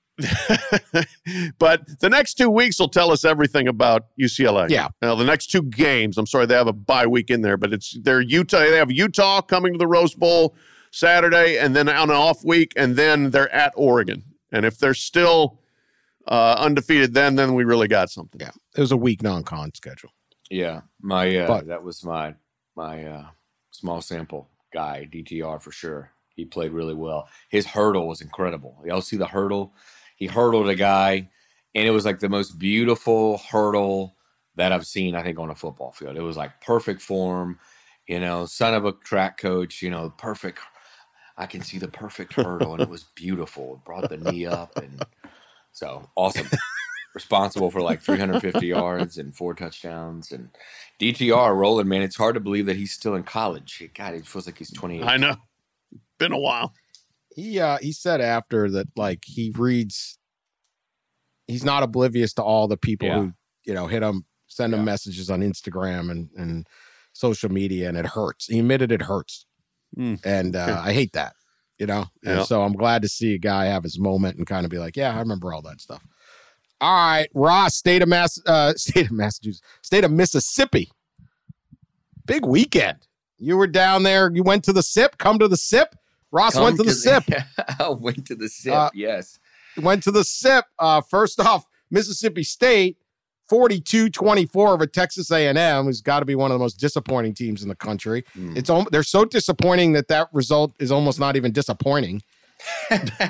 S6: But the next 2 weeks will tell us everything about UCLA.
S4: Yeah.
S6: Now, the next two games, I'm sorry, they have a bye week in there, but they're Utah. They have Utah coming to the Rose Bowl Saturday, and then on an off week, and then they're at Oregon. And if they're still undefeated, then we really got something.
S4: Yeah, it was a week non-con schedule.
S5: Yeah, that was my small sample guy, DTR for sure. He played really well. His hurdle was incredible. Y'all see the hurdle? He hurdled a guy, and it was like the most beautiful hurdle that I've seen, I think, on a football field. It was like perfect form, you know, son of a track coach, you know, perfect. I can see the perfect hurdle, and it was beautiful. It brought the knee up, and so awesome. Responsible for like 350 yards and 4 touchdowns. And DTR rolling, man. It's hard to believe that he's still in college. God, it feels like he's 28.
S6: I know. Been a while.
S4: He said after that, like, he's not oblivious to all the people who, you know, hit him, send him messages on Instagram and social media, and it hurts. He admitted it hurts. And I hate that, you know? And so I'm glad to see a guy have his moment and kind of be like, yeah, I remember all that stuff. All right, Ross, state of Massachusetts, state of Mississippi. Big weekend. You were down there. You went to the SIP. Come to the SIP. Ross went to the SIP.
S5: I went to the SIP, yes.
S4: Went to the SIP. First off, Mississippi State, 42-24 over Texas A&M, who's got to be one of the most disappointing teams in the country. They're so disappointing that result is almost not even disappointing. I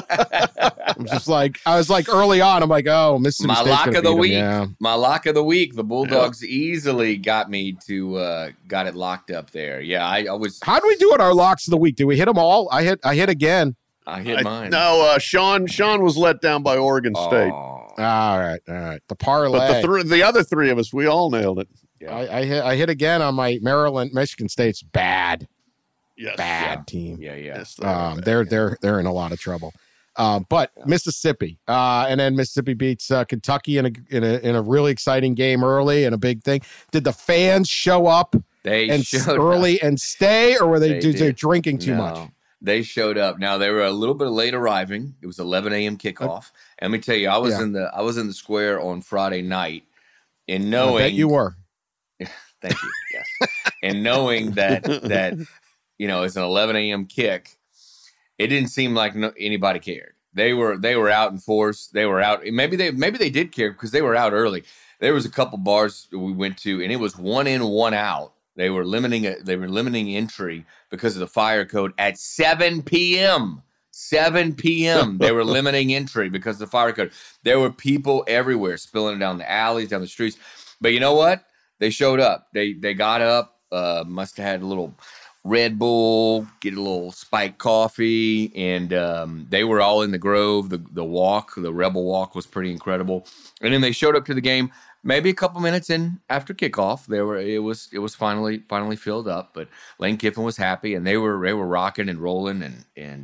S4: was like early on, I'm like, oh, Mississippi State's
S5: lock of the week.
S4: Yeah.
S5: My lock of the week. The Bulldogs easily got me to got it locked up there. Yeah, I was.
S4: How do we do at our locks of the week? Did we hit them all? I hit again.
S5: I hit mine.
S6: No, Sean was let down by Oregon State.
S4: All right. The parlay.
S6: But the other three of us, we all nailed it.
S5: Yeah.
S4: I hit again on my Michigan State's bad.
S6: Yes.
S4: Bad team.
S5: Yeah.
S6: Yes,
S4: they're in a lot of trouble. But Mississippi, and then Mississippi beats Kentucky in a really exciting game early and a big thing. Did the fans show up early and stay, or were they drinking too much?
S5: They showed up. Now they were a little bit late arriving. It was 11 a.m. kickoff. And let me tell you, I was in the square on Friday night, and knowing
S4: I bet you were.
S5: Thank you. Yes, and knowing that you know it's an 11 a.m. kick. It didn't seem like anybody cared. They were out in force. They were out. Maybe they did care because they were out early. There was a couple bars that we went to, and it was 1 in, 1 out They were limiting entry because of the fire code at 7 p.m. 7 p.m. They were limiting entry because of the fire code. There were people everywhere spilling down the alleys, down the streets. But you know what? They showed up. They got up, must have had a little Red Bull, get a little spiked coffee, and they were all in the Grove. The walk, the Rebel Walk, was pretty incredible. And then they showed up to the game maybe a couple minutes in after kickoff. It was finally filled up. But Lane Kiffin was happy, and they were rocking and rolling, and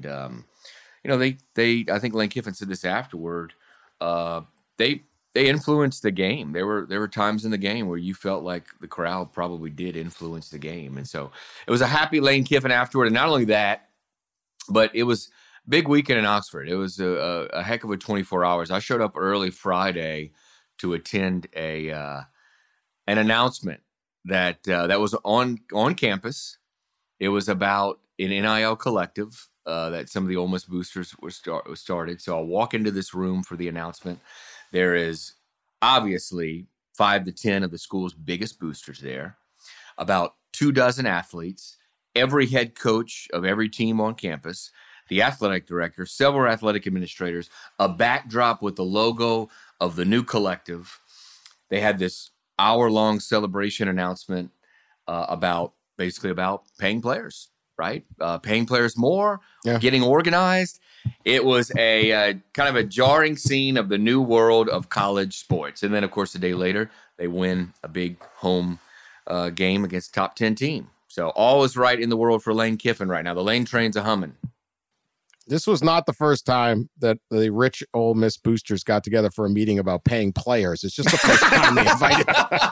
S5: I think Lane Kiffin said this afterward. They influenced the game. There were times in the game where you felt like the crowd probably did influence the game. And so it was a happy Lane Kiffin afterward. And not only that, but it was a big weekend in Oxford. It was a heck of a 24 hours. I showed up early Friday to attend an announcement that was on campus. It was about an NIL collective that some of the Ole Miss boosters was started. So I'll walk into this room for the announcement. There is obviously 5 to 10 of the school's biggest boosters there, about 24 athletes, every head coach of every team on campus, the athletic director, several athletic administrators, a backdrop with the logo of the new collective. They had this hour-long celebration announcement about paying players, right? Paying players more, getting organized. It was a kind of a jarring scene of the new world of college sports. And then, of course, a day later, they win a big home game against a top 10 team. So all is right in the world for Lane Kiffin right now. The Lane train's a-humming.
S4: This was not the first time that the rich Ole Miss boosters got together for a meeting about paying players. It's just the first time they invited.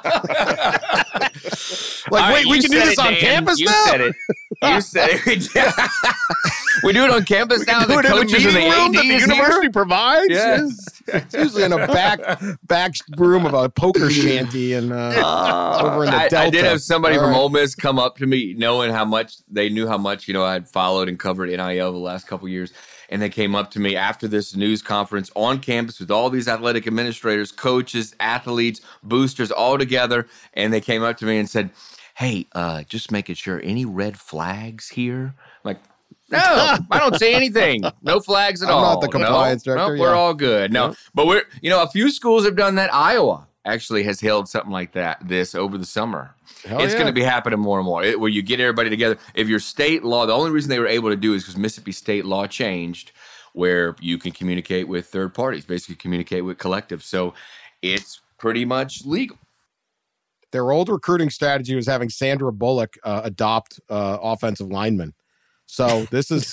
S4: Wait, we can do this on campus now?
S5: You said it. You said it. We do it on campus now.
S6: The coaches and the AD that the university provides.
S4: Yes. It's usually in a back room of a poker shanty and over in the Delta.
S5: I did have somebody from Ole Miss come up to me, knowing how much I had followed and covered NIL the last couple of years. And they came up to me after this news conference on campus with all these athletic administrators, coaches, athletes, boosters all together. And they came up to me and said, "Hey, just making sure, any red flags here?" I'm like, no, I don't see anything. No flags at all.
S4: I'm not the compliance director.
S5: No, we're all good. No, but a few schools have done that. Iowa actually has held something like that over the summer. It's going to be happening more and more, where you get everybody together. If your state law, the only reason they were able to do it is because Mississippi state law changed, where you can communicate with third parties, basically communicate with collectives. So it's pretty much legal.
S4: Their old recruiting strategy was having Sandra Bullock adopt offensive linemen. So this is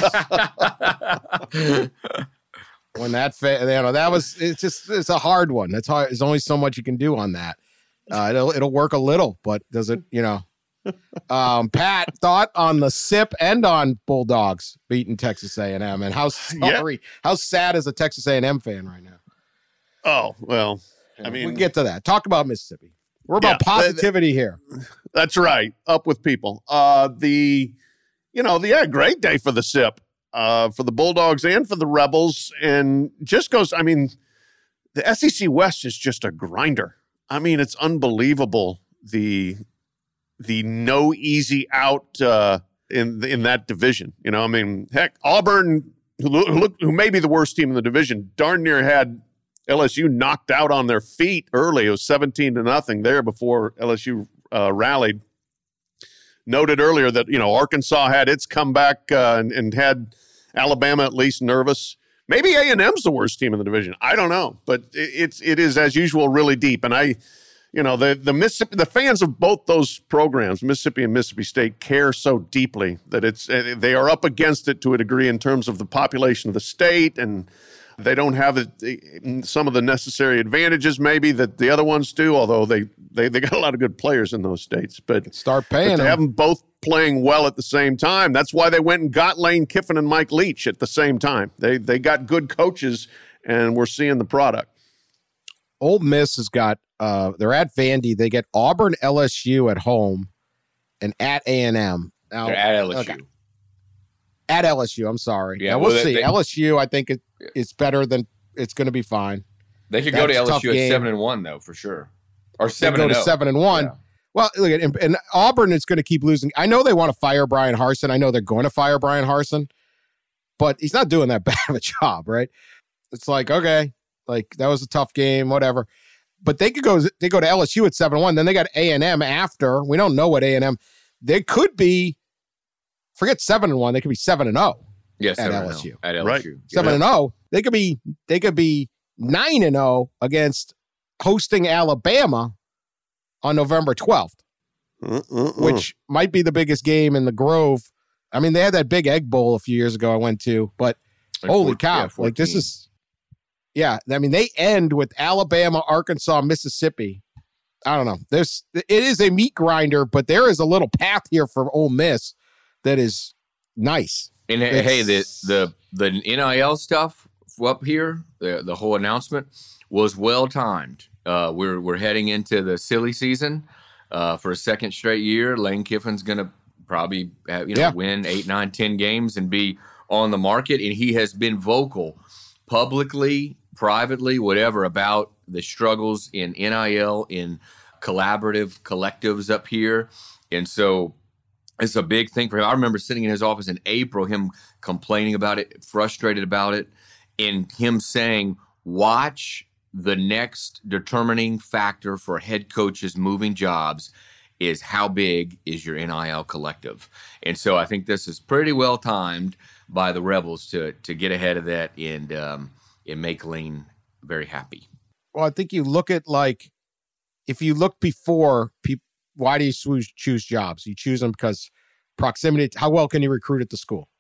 S4: when it's a hard one. That's hard. There's only so much you can do on that. It'll work a little, but does it? Pat, thought on the SIP and on Bulldogs beating Texas A&M, and how sad is a Texas A&M fan right now?
S6: Oh well, I mean,
S4: we'll get to that. Talk about Mississippi. We're about positivity here.
S6: That's right. Up with people. Great day for the SIP, for the Bulldogs and for the Rebels. And just goes, I mean, the SEC West is just a grinder. I mean, it's unbelievable. The no easy out in that division. I mean, heck, Auburn, who may be the worst team in the division, darn near had LSU knocked out on their feet early. It was 17-0 there before LSU rallied. Noted earlier that, Arkansas had its comeback and had Alabama at least nervous. Maybe A&M's the worst team in the division. I don't know, but it is as usual really deep. And the fans of both those programs, Mississippi and Mississippi State, care so deeply that they are up against it to a degree in terms of the population of the state, and they don't have some of the necessary advantages maybe that the other ones do, although they got a lot of good players in those states. But
S4: start paying
S6: them. Have them both playing well at the same time. That's why they went and got Lane Kiffin and Mike Leach at the same time. They got good coaches, and we're seeing the product.
S4: Ole Miss has got they're at Vandy. They get Auburn, LSU at home, and at A&M. Now,
S5: they're at LSU. Okay.
S4: At LSU, I'm sorry.
S5: Yeah,
S4: now, we'll see. LSU, I think it's better than it's going to be fine.
S5: They could go to LSU at 7-1 though, for sure, or 7-0.
S4: 7-1. Yeah. Well, look, and Auburn is going to keep losing. I know they want to fire Brian Harsin. I know they're going to fire Brian Harsin, but he's not doing that bad of a job, right? It's like, okay, like that was a tough game, whatever. But they go to LSU at 7-1. Then they got A&M after. We don't know what A&M. They could be, forget 7-1. They could be 7-0.
S5: Yes,
S4: at LSU.
S5: At LSU,
S6: right.
S4: 7-0. They could be 9-0 against hosting Alabama on November 12th, which might be the biggest game in the Grove. I mean, they had that big Egg Bowl a few years ago I went to, but holy cow. Yeah, like this is, I mean, they end with Alabama, Arkansas, Mississippi. I don't know. It is a meat grinder, but there is a little path here for Ole Miss that is nice.
S5: And hey, the NIL stuff up here, the whole announcement was well timed. We're heading into the silly season for a second straight year. Lane Kiffin's going to probably win 8, 9, 10 games and be on the market. And he has been vocal publicly, privately, whatever, about the struggles in NIL, in collaborative collectives up here. And so it's a big thing for him. I remember sitting in his office in April, him complaining about it, frustrated about it, and him saying, watch the next determining factor for head coaches moving jobs is how big is your NIL collective. And so I think this is pretty well timed by the Rebels to get ahead of that and make Lane very happy.
S4: Well, I think you look at, like, if you look before, why do you choose jobs? You choose them because proximity, how well can you recruit at the school?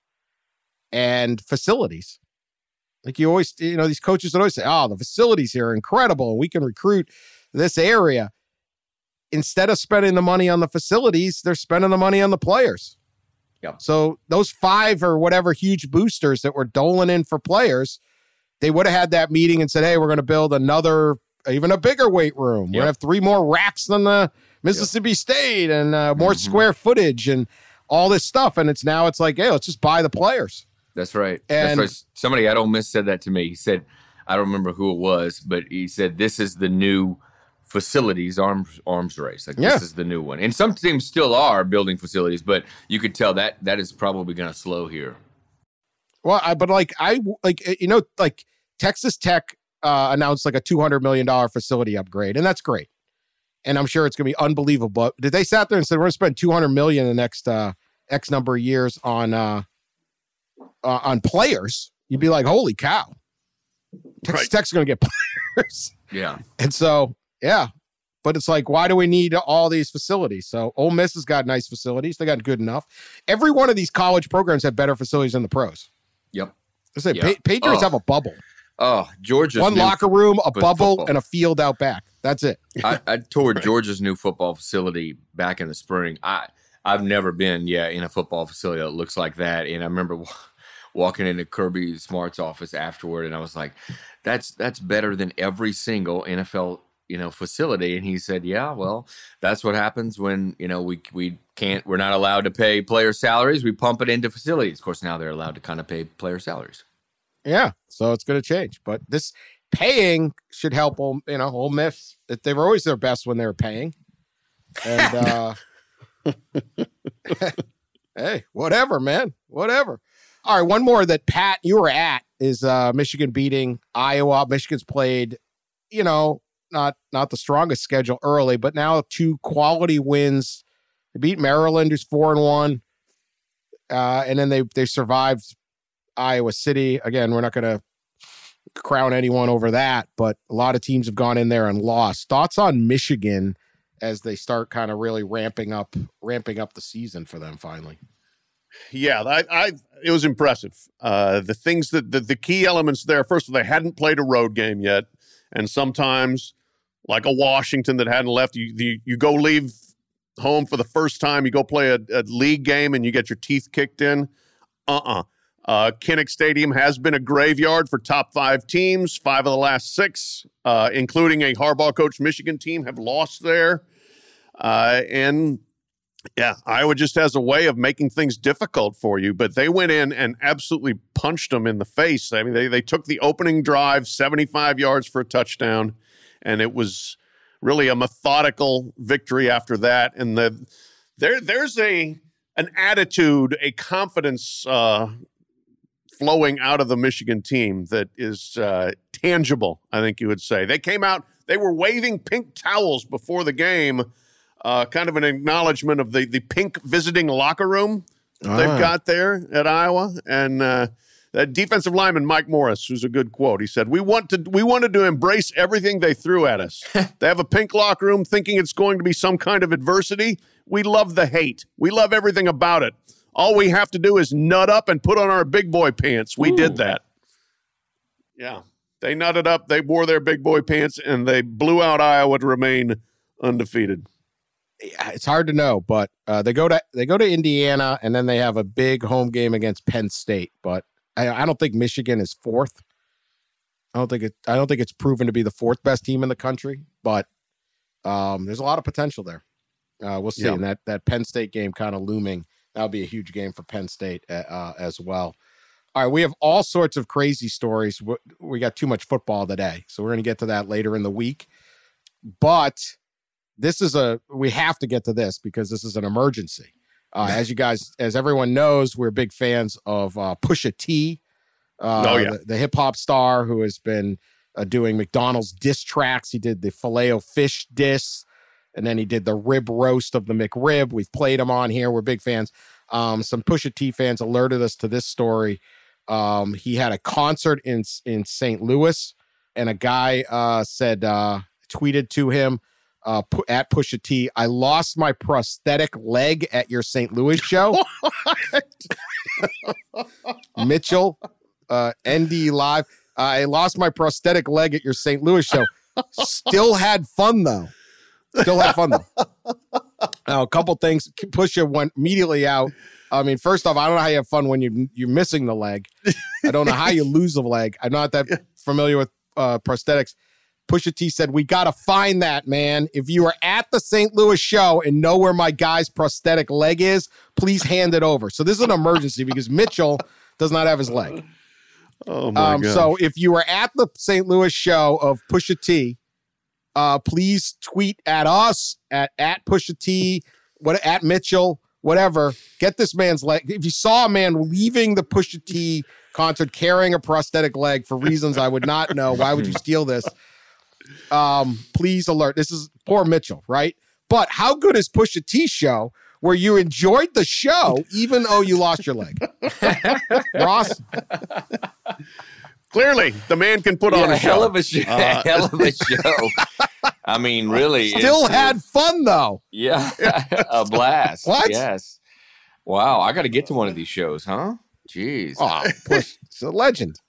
S4: And facilities. Like you always, these coaches would always say, the facilities here are incredible. We can recruit this area. Instead of spending the money on the facilities, they're spending the money on the players.
S5: Yep.
S4: So those 5 or whatever huge boosters that were doling in for players, they would have had that meeting and said, hey, we're going to build another, even a bigger weight room. We're going to have 3 more racks than the Mississippi State and more square footage and all this stuff. And it's like, hey, let's just buy the players.
S5: That's right.
S4: And
S5: that's right. Somebody at Ole Miss said that to me. He said, I don't remember who it was, but he said, this is the new facilities arms race. Like this is the new one. And some teams still are building facilities, but you could tell that is probably going to slow here.
S4: Well, Texas Tech announced like a $200 million facility upgrade, and that's great. And I'm sure it's going to be unbelievable. But did they sat there and said, we're going to spend $200 million in the next X number of years on players? You'd be like, holy cow. Texas Tech's going to get players.
S5: Yeah.
S4: And so, but it's like, why do we need all these facilities? So Ole Miss has got nice facilities. They got good enough. Every one of these college programs have better facilities than the pros.
S5: Yep.
S4: I say Patriots have a bubble.
S5: Oh, Georgia's
S4: one locker room, a bubble,
S5: football.
S4: And a field out back. That's it.
S5: I toured Georgia's new football facility back in the spring. I've never been, in a football facility that looks like that. And I remember walking into Kirby Smart's office afterward, and I was like, "That's better than every single NFL facility." And he said, "Yeah, well, that's what happens when we're not allowed to pay player salaries. We pump it into facilities. Of course, now they're allowed to kind of pay player salaries."
S4: Yeah, so it's going to change, but this paying should help. Ole Miss. They were always their best when they were paying, and hey, whatever, man, whatever. All right, one more that Pat you were at is Michigan beating Iowa. Michigan's played, not the strongest schedule early, but now 2 quality wins. They beat Maryland, who's 4-1, and then they survived Iowa City. Again, we're not going to crown anyone over that, but a lot of teams have gone in there and lost. Thoughts on Michigan as they start kind of really ramping up the season for them finally?
S6: Yeah, it was impressive. The things the key elements there, first of all, they hadn't played a road game yet. And sometimes, like a Washington that hadn't left, you go leave home for the first time, you go play a league game and you get your teeth kicked in. Kinnick Stadium has been a graveyard for top 5 teams. 5 of the last 6, including a Harbaugh coach Michigan team, have lost there. And Iowa just has a way of making things difficult for you. But they went in and absolutely punched them in the face. I mean, they took the opening drive, 75 yards for a touchdown, and it was really a methodical victory after that. And there's an attitude, a confidence flowing out of the Michigan team that is tangible, I think you would say. They came out, they were waving pink towels before the game, kind of an acknowledgement of the pink visiting locker room they've got there at Iowa. And defensive lineman Mike Morris, who's a good quote, he said, we wanted to embrace everything they threw at us. They have a pink locker room thinking it's going to be some kind of adversity. We love the hate. We love everything about it. All we have to do is nut up and put on our big boy pants. We did that. Yeah. They nutted up, they wore their big boy pants, and they blew out Iowa to remain undefeated.
S4: It's hard to know, but they go to Indiana, and then they have a big home game against Penn State. But I don't think Michigan is fourth. I don't think it's proven to be the fourth best team in the country, but there's a lot of potential there. We'll see. And that Penn State game kind of looming. That'll be a huge game for Penn State as well. All right, we have all sorts of crazy stories. We got too much football today, so we're going to get to that later in the week. But we have to get to this because this is an emergency. As everyone knows, we're big fans of Pusha T, the hip hop star who has been doing McDonald's diss tracks. He did the Filet-O-Fish diss, and then he did the rib roast of the McRib. We've played him on here. We're big fans. Some Pusha T fans alerted us to this story. He had a concert in St. Louis, and a guy tweeted to him, at Pusha T, I lost my prosthetic leg at your St. Louis show. Mitchell, ND Live. I lost my prosthetic leg at your St. Louis show. Still had fun, though. Now, a couple things. Pusha went immediately out. I mean, first off, I don't know how you have fun when you're missing the leg. I don't know how you lose a leg. I'm not that familiar with prosthetics. Pusha T said, we got to find that, man. If you are at the St. Louis show and know where my guy's prosthetic leg is, please hand it over. So this is an emergency because Mitchell does not have his leg.
S6: Oh, my God.
S4: So if you are at the St. Louis show of Pusha T, please tweet at us, at Pusha T, at Mitchell, whatever. Get this man's leg. If you saw a man leaving the Pusha T concert carrying a prosthetic leg for reasons I would not know, why would you steal this? Please alert. This is poor Mitchell, right? But how good is Pusha T's show where you enjoyed the show even though you lost your leg? Ross?
S6: Clearly, the man can put on a show.
S5: Hell of a show. I mean, really.
S4: Still had fun, though.
S5: Yeah. A blast.
S4: What?
S5: Yes. Wow. I got to get to one of these shows, huh? Jeez.
S4: Oh, it's a legend.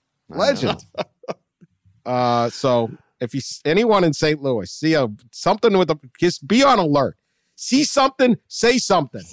S4: So if you anyone in St. Louis see something with just be on alert. See something, say something.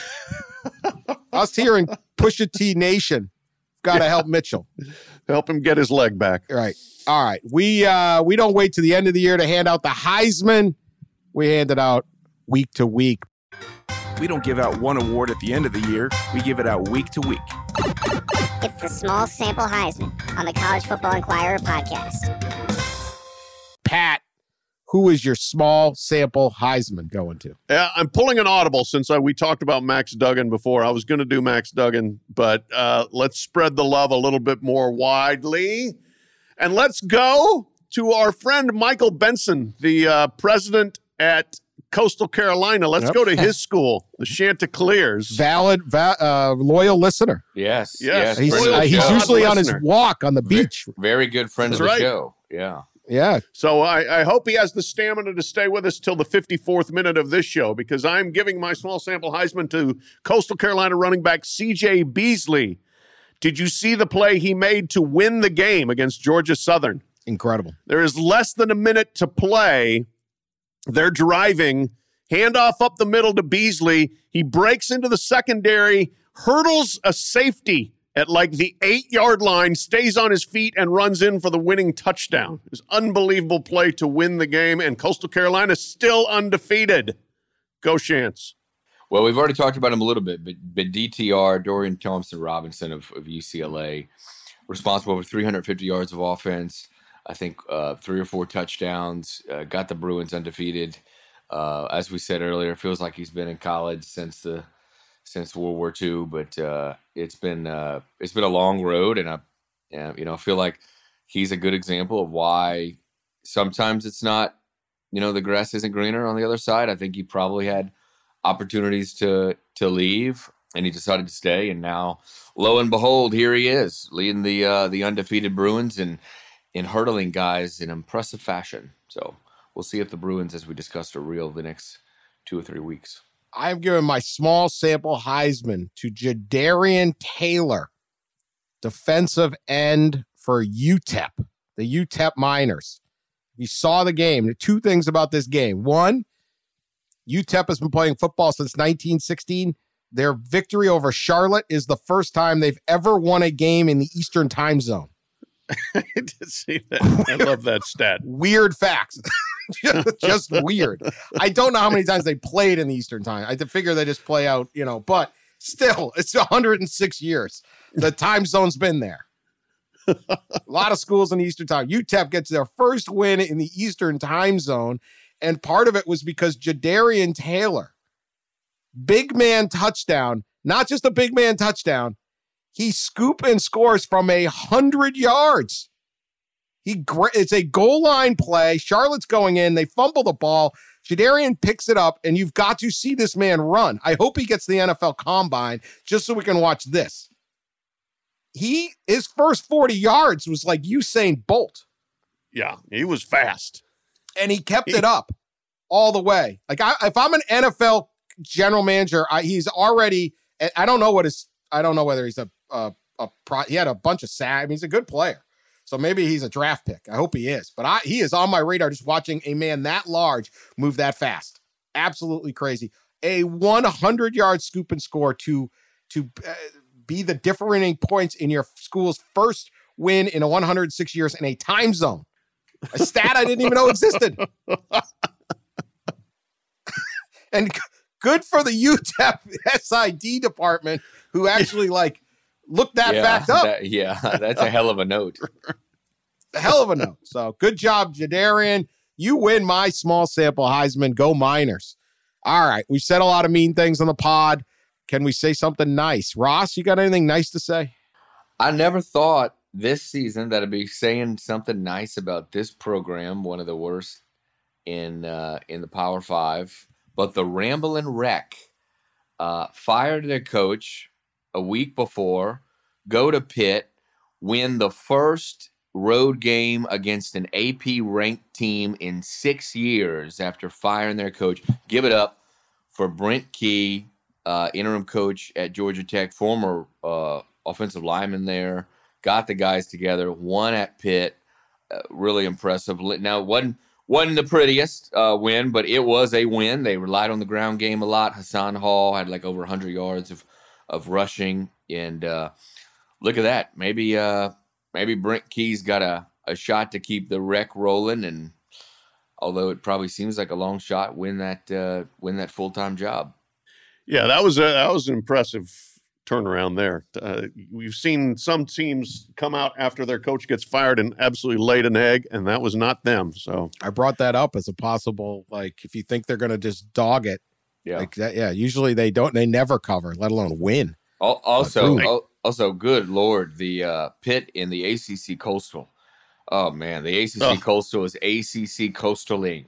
S4: Us here in Pusha T Nation got to help Mitchell.
S6: Help him get his leg back.
S4: Right. All right. We don't wait to the end of the year to hand out the Heisman. We hand it out week to week.
S7: We don't give out one award at the end of the year. We give it out week to week.
S8: It's the Small Sample Heisman on the College Football Inquirer podcast.
S4: Pat, who is your small sample Heisman going to?
S6: I'm pulling an audible since we talked about Max Duggan before. I was going to do Max Duggan, but let's spread the love a little bit more widely. And let's go to our friend Michael Benson, the president at Coastal Carolina. Let's go to his school, the Chanticleers.
S4: Valid, loyal listener.
S5: Yes.
S4: He's usually on his walk on the beach.
S5: Very good friend of the show. Yeah.
S4: Yeah.
S6: So I hope he has the stamina to stay with us till the 54th minute of this show, because I'm giving my small sample Heisman to Coastal Carolina running back C.J. Beasley. Did you see the play he made to win the game against Georgia Southern?
S4: Incredible.
S6: There is less than a minute to play. They're driving, handoff up the middle to Beasley. He breaks into the secondary, hurdles a safety at like the 8-yard line, stays on his feet, and runs in for the winning touchdown. It was an unbelievable play to win the game, and Coastal Carolina still undefeated. Go Chants.
S5: Well, we've already talked about him a little bit, but DTR, Dorian Thompson Robinson of UCLA, responsible for 350 yards of offense, I think 3 or 4 touchdowns, got the Bruins undefeated. As we said earlier, it feels like he's been in college since World War II, but it's been a long road, and I feel like he's a good example of why sometimes it's not, the grass isn't greener on the other side. I think he probably had opportunities to leave, and he decided to stay, and now, lo and behold, here he is leading the undefeated Bruins and hurdling guys in impressive fashion. So we'll see if the Bruins, as we discussed, are real the next 2 or 3 weeks.
S4: I've given my small sample Heisman to Jadarian Taylor, defensive end for UTEP, the UTEP Miners. You saw the game. 2 things about this game. 1, UTEP has been playing football since 1916. Their victory over Charlotte is the first time they've ever won a game in the Eastern time zone.
S6: I did see that. I love that stat.
S4: Weird facts. just weird. I don't know how many times they played in the Eastern time. I figure they just play out, but still, it's 106 years. The time zone's been there. A lot of schools in the Eastern time. UTEP gets their first win in the Eastern time zone, and part of it was because Jadarian Taylor, big man touchdown, not just a big man touchdown, he scoop and scores from 100 yards. It's a goal line play. Charlotte's going in. They fumble the ball. Jadarian picks it up, and you've got to see this man run. I hope he gets the NFL Combine just so we can watch this. His first 40 yards was like Usain Bolt.
S6: Yeah, he was fast.
S4: And he kept it up all the way. Like, if I'm an NFL general manager, he's already, I don't know whether he's he had a bunch of sacks. I mean, he's a good player. So maybe he's a draft pick. I hope he is. But he is on my radar just watching a man that large move that fast. Absolutely crazy. A 100-yard scoop and score to be the differentiating points in your school's first win in 106 years in a time zone. A stat I didn't even know existed. And good for the UTEP SID department who actually looked that fact up.
S5: That's a hell of a note.
S4: A hell of a note. So good job, Jadarian. You win my small sample Heisman. Go Miners. All right. We've said a lot of mean things on the pod. Can we say something nice? Ross, you got anything nice to say?
S5: I never thought this season that I'd be saying something nice about this program, one of the worst in the Power 5. But the Ramblin' Wreck fired their coach a week before, go to Pitt, win the first road game against an AP-ranked team in 6 years after firing their coach. Give it up for Brent Key, interim coach at Georgia Tech, former offensive lineman there, got the guys together, won at Pitt. Really impressive. Now, it wasn't the prettiest win, but it was a win. They relied on the ground game a lot. Hassan Hall had over 100 yards of rushing. And look at that. Maybe Brent Key's got a shot to keep the Wreck rolling. And although it probably seems like a long shot, win that full-time job.
S6: Yeah, that was an impressive turnaround there. We've seen some teams come out after their coach gets fired and absolutely laid an egg, and that was not them. So
S4: I brought that up as a possible, if you think they're going to just dog it, usually they never cover, let alone win.
S5: Also, good Lord, the Pitt in the ACC Coastal. Oh man, the ACC Coastal is ACC Coastaling.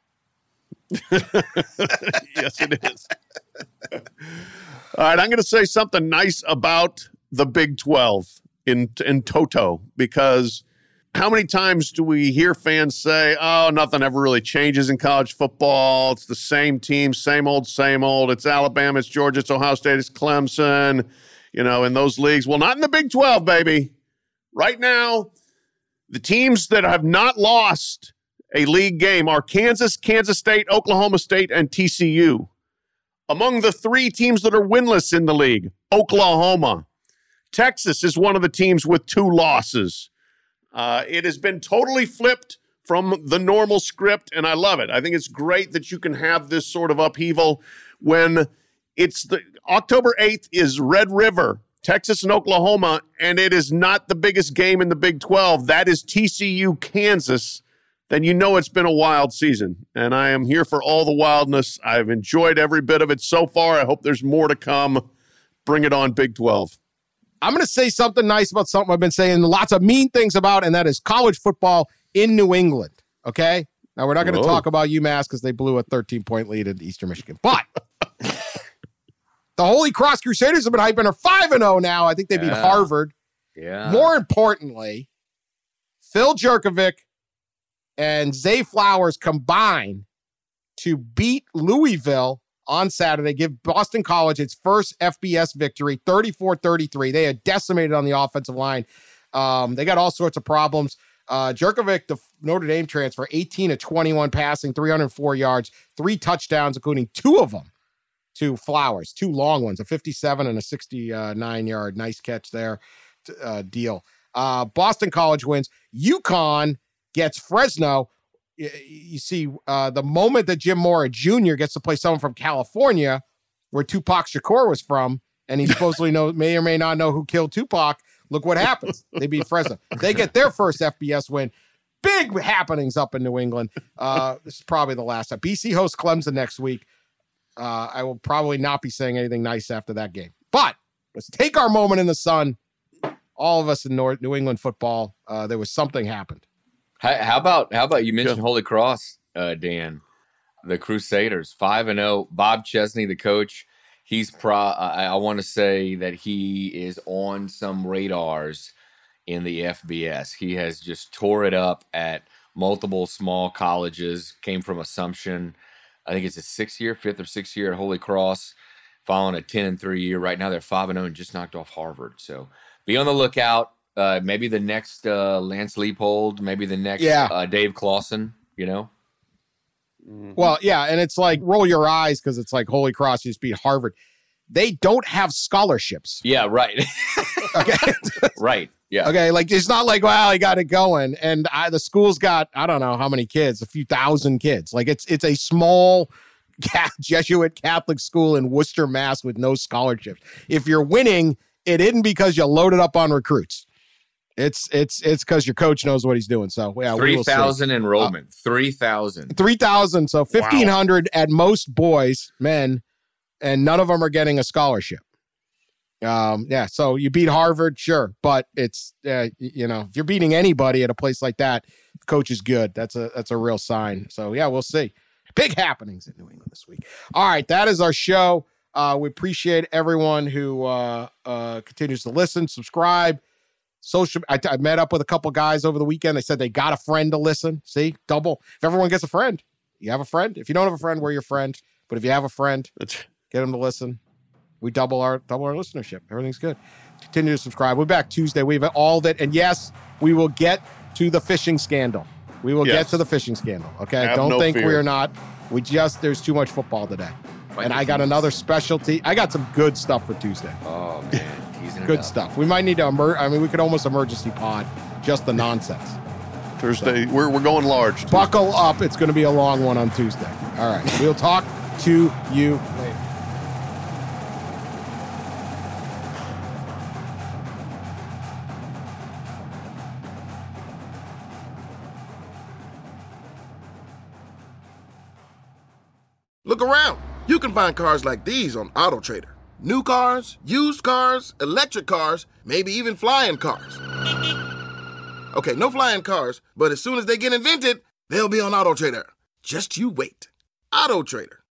S6: Yes, it is. All right, I'm going to say something nice about the Big 12 in toto, because how many times do we hear fans say, oh, nothing ever really changes in college football. It's the same team, same old. It's Alabama, it's Georgia, it's Ohio State, it's Clemson, in those leagues. Well, not in the Big 12, baby. Right now, the teams that have not lost a league game are Kansas, Kansas State, Oklahoma State, and TCU. Among the 3 teams that are winless in the league, Oklahoma. Texas is one of the teams with 2 losses. It has been totally flipped from the normal script, and I love it. I think it's great that you can have this sort of upheaval when it's October 8th is Red River Texas and Oklahoma, and it is not the biggest game in the Big 12. That is TCU, Kansas. Then you know it's been a wild season, and I am here for all the wildness. I've enjoyed every bit of it so far. I hope there's more to come. Bring it on, Big 12.
S4: I'm going to say something nice about something I've been saying lots of mean things about, and that is college football in New England, okay? Now, we're not going to talk about UMass because they blew a 13-point lead in Eastern Michigan, but the Holy Cross Crusaders have been hyping her 5-0 now. I think they beat Harvard.
S5: Yeah.
S4: More importantly, Phil Jurkovec and Zay Flowers combine to beat Louisville on Saturday, give Boston College its first FBS victory, 34-33. They are decimated on the offensive line. They got all sorts of problems. Jurkovec, the Notre Dame transfer, 18 of 21 passing, 304 yards, 3 touchdowns, including 2 of them to Flowers, 2 long ones, a 57 and a 69-yard. Nice catch there. Deal. Boston College wins. UConn gets Fresno. You see, the moment that Jim Mora Jr. gets to play someone from California, where Tupac Shakur was from, and he supposedly may or may not know who killed Tupac, look what happens. They beat Fresno. They get their first FBS win. Big happenings up in New England. This is probably the last time. BC hosts Clemson next week. I will probably not be saying anything nice after that game. But let's take our moment in the sun. All of us in New England football, there was something happened.
S5: How about you mentioned Holy Cross, Dan? The Crusaders, 5-0. Bob Chesney, the coach, he's I want to say that he is on some radars in the FBS. He has just tore it up at multiple small colleges, came from Assumption. I think it's his 5th or sixth year at Holy Cross, following a 10-3 year. Right now they're 5-0 and just knocked off Harvard. So be on the lookout. Maybe the next Lance Leipold, maybe the next Dave Clawson, you know?
S4: Well, yeah, and it's like roll your eyes because it's like Holy Cross just beat Harvard. They don't have scholarships.
S5: Yeah, right.
S4: Okay.
S5: Right, yeah.
S4: Okay, like it's not like, well, I got it going. And the school's got, I don't know how many kids, a few thousand kids. Like it's a small Jesuit Catholic school in Worcester, Mass. with no scholarships. If you're winning, it isn't because you loaded up on recruits. It's because your coach knows what he's doing. So yeah,
S5: 3,000 enrollment. 3,000.
S4: 3,000. So 1,500 at most boys, men, and none of them are getting a scholarship. So you beat Harvard, sure, but it's if you're beating anybody at a place like that, the coach is good. That's a real sign. So yeah, we'll see. Big happenings in New England this week. All right, that is our show. We appreciate everyone who continues to listen, subscribe. I met up with a couple guys over the weekend. They said they got a friend to listen. See, double. If everyone gets a friend, you have a friend. If you don't have a friend, we're your friend. But if you have a friend, get them to listen. We double our listenership. Everything's good. Continue to subscribe. We're back Tuesday. We have all that. And yes, we will get to the phishing scandal. We will get to the phishing scandal. Okay. Don't think we're not. There's too much football today. And I got another specialty. I got some good stuff for Tuesday.
S5: Oh, man.
S4: Good stuff. We might need to we could almost emergency pod just the nonsense.
S6: Thursday, we're going large.
S4: Buckle up. It's going to be a long one on Tuesday. All right. We'll talk to you later.
S9: Look around. You can find cars like these on AutoTrader. New cars, used cars, electric cars, maybe even flying cars. Okay, no flying cars, but as soon as they get invented, they'll be on AutoTrader. Just you wait. AutoTrader.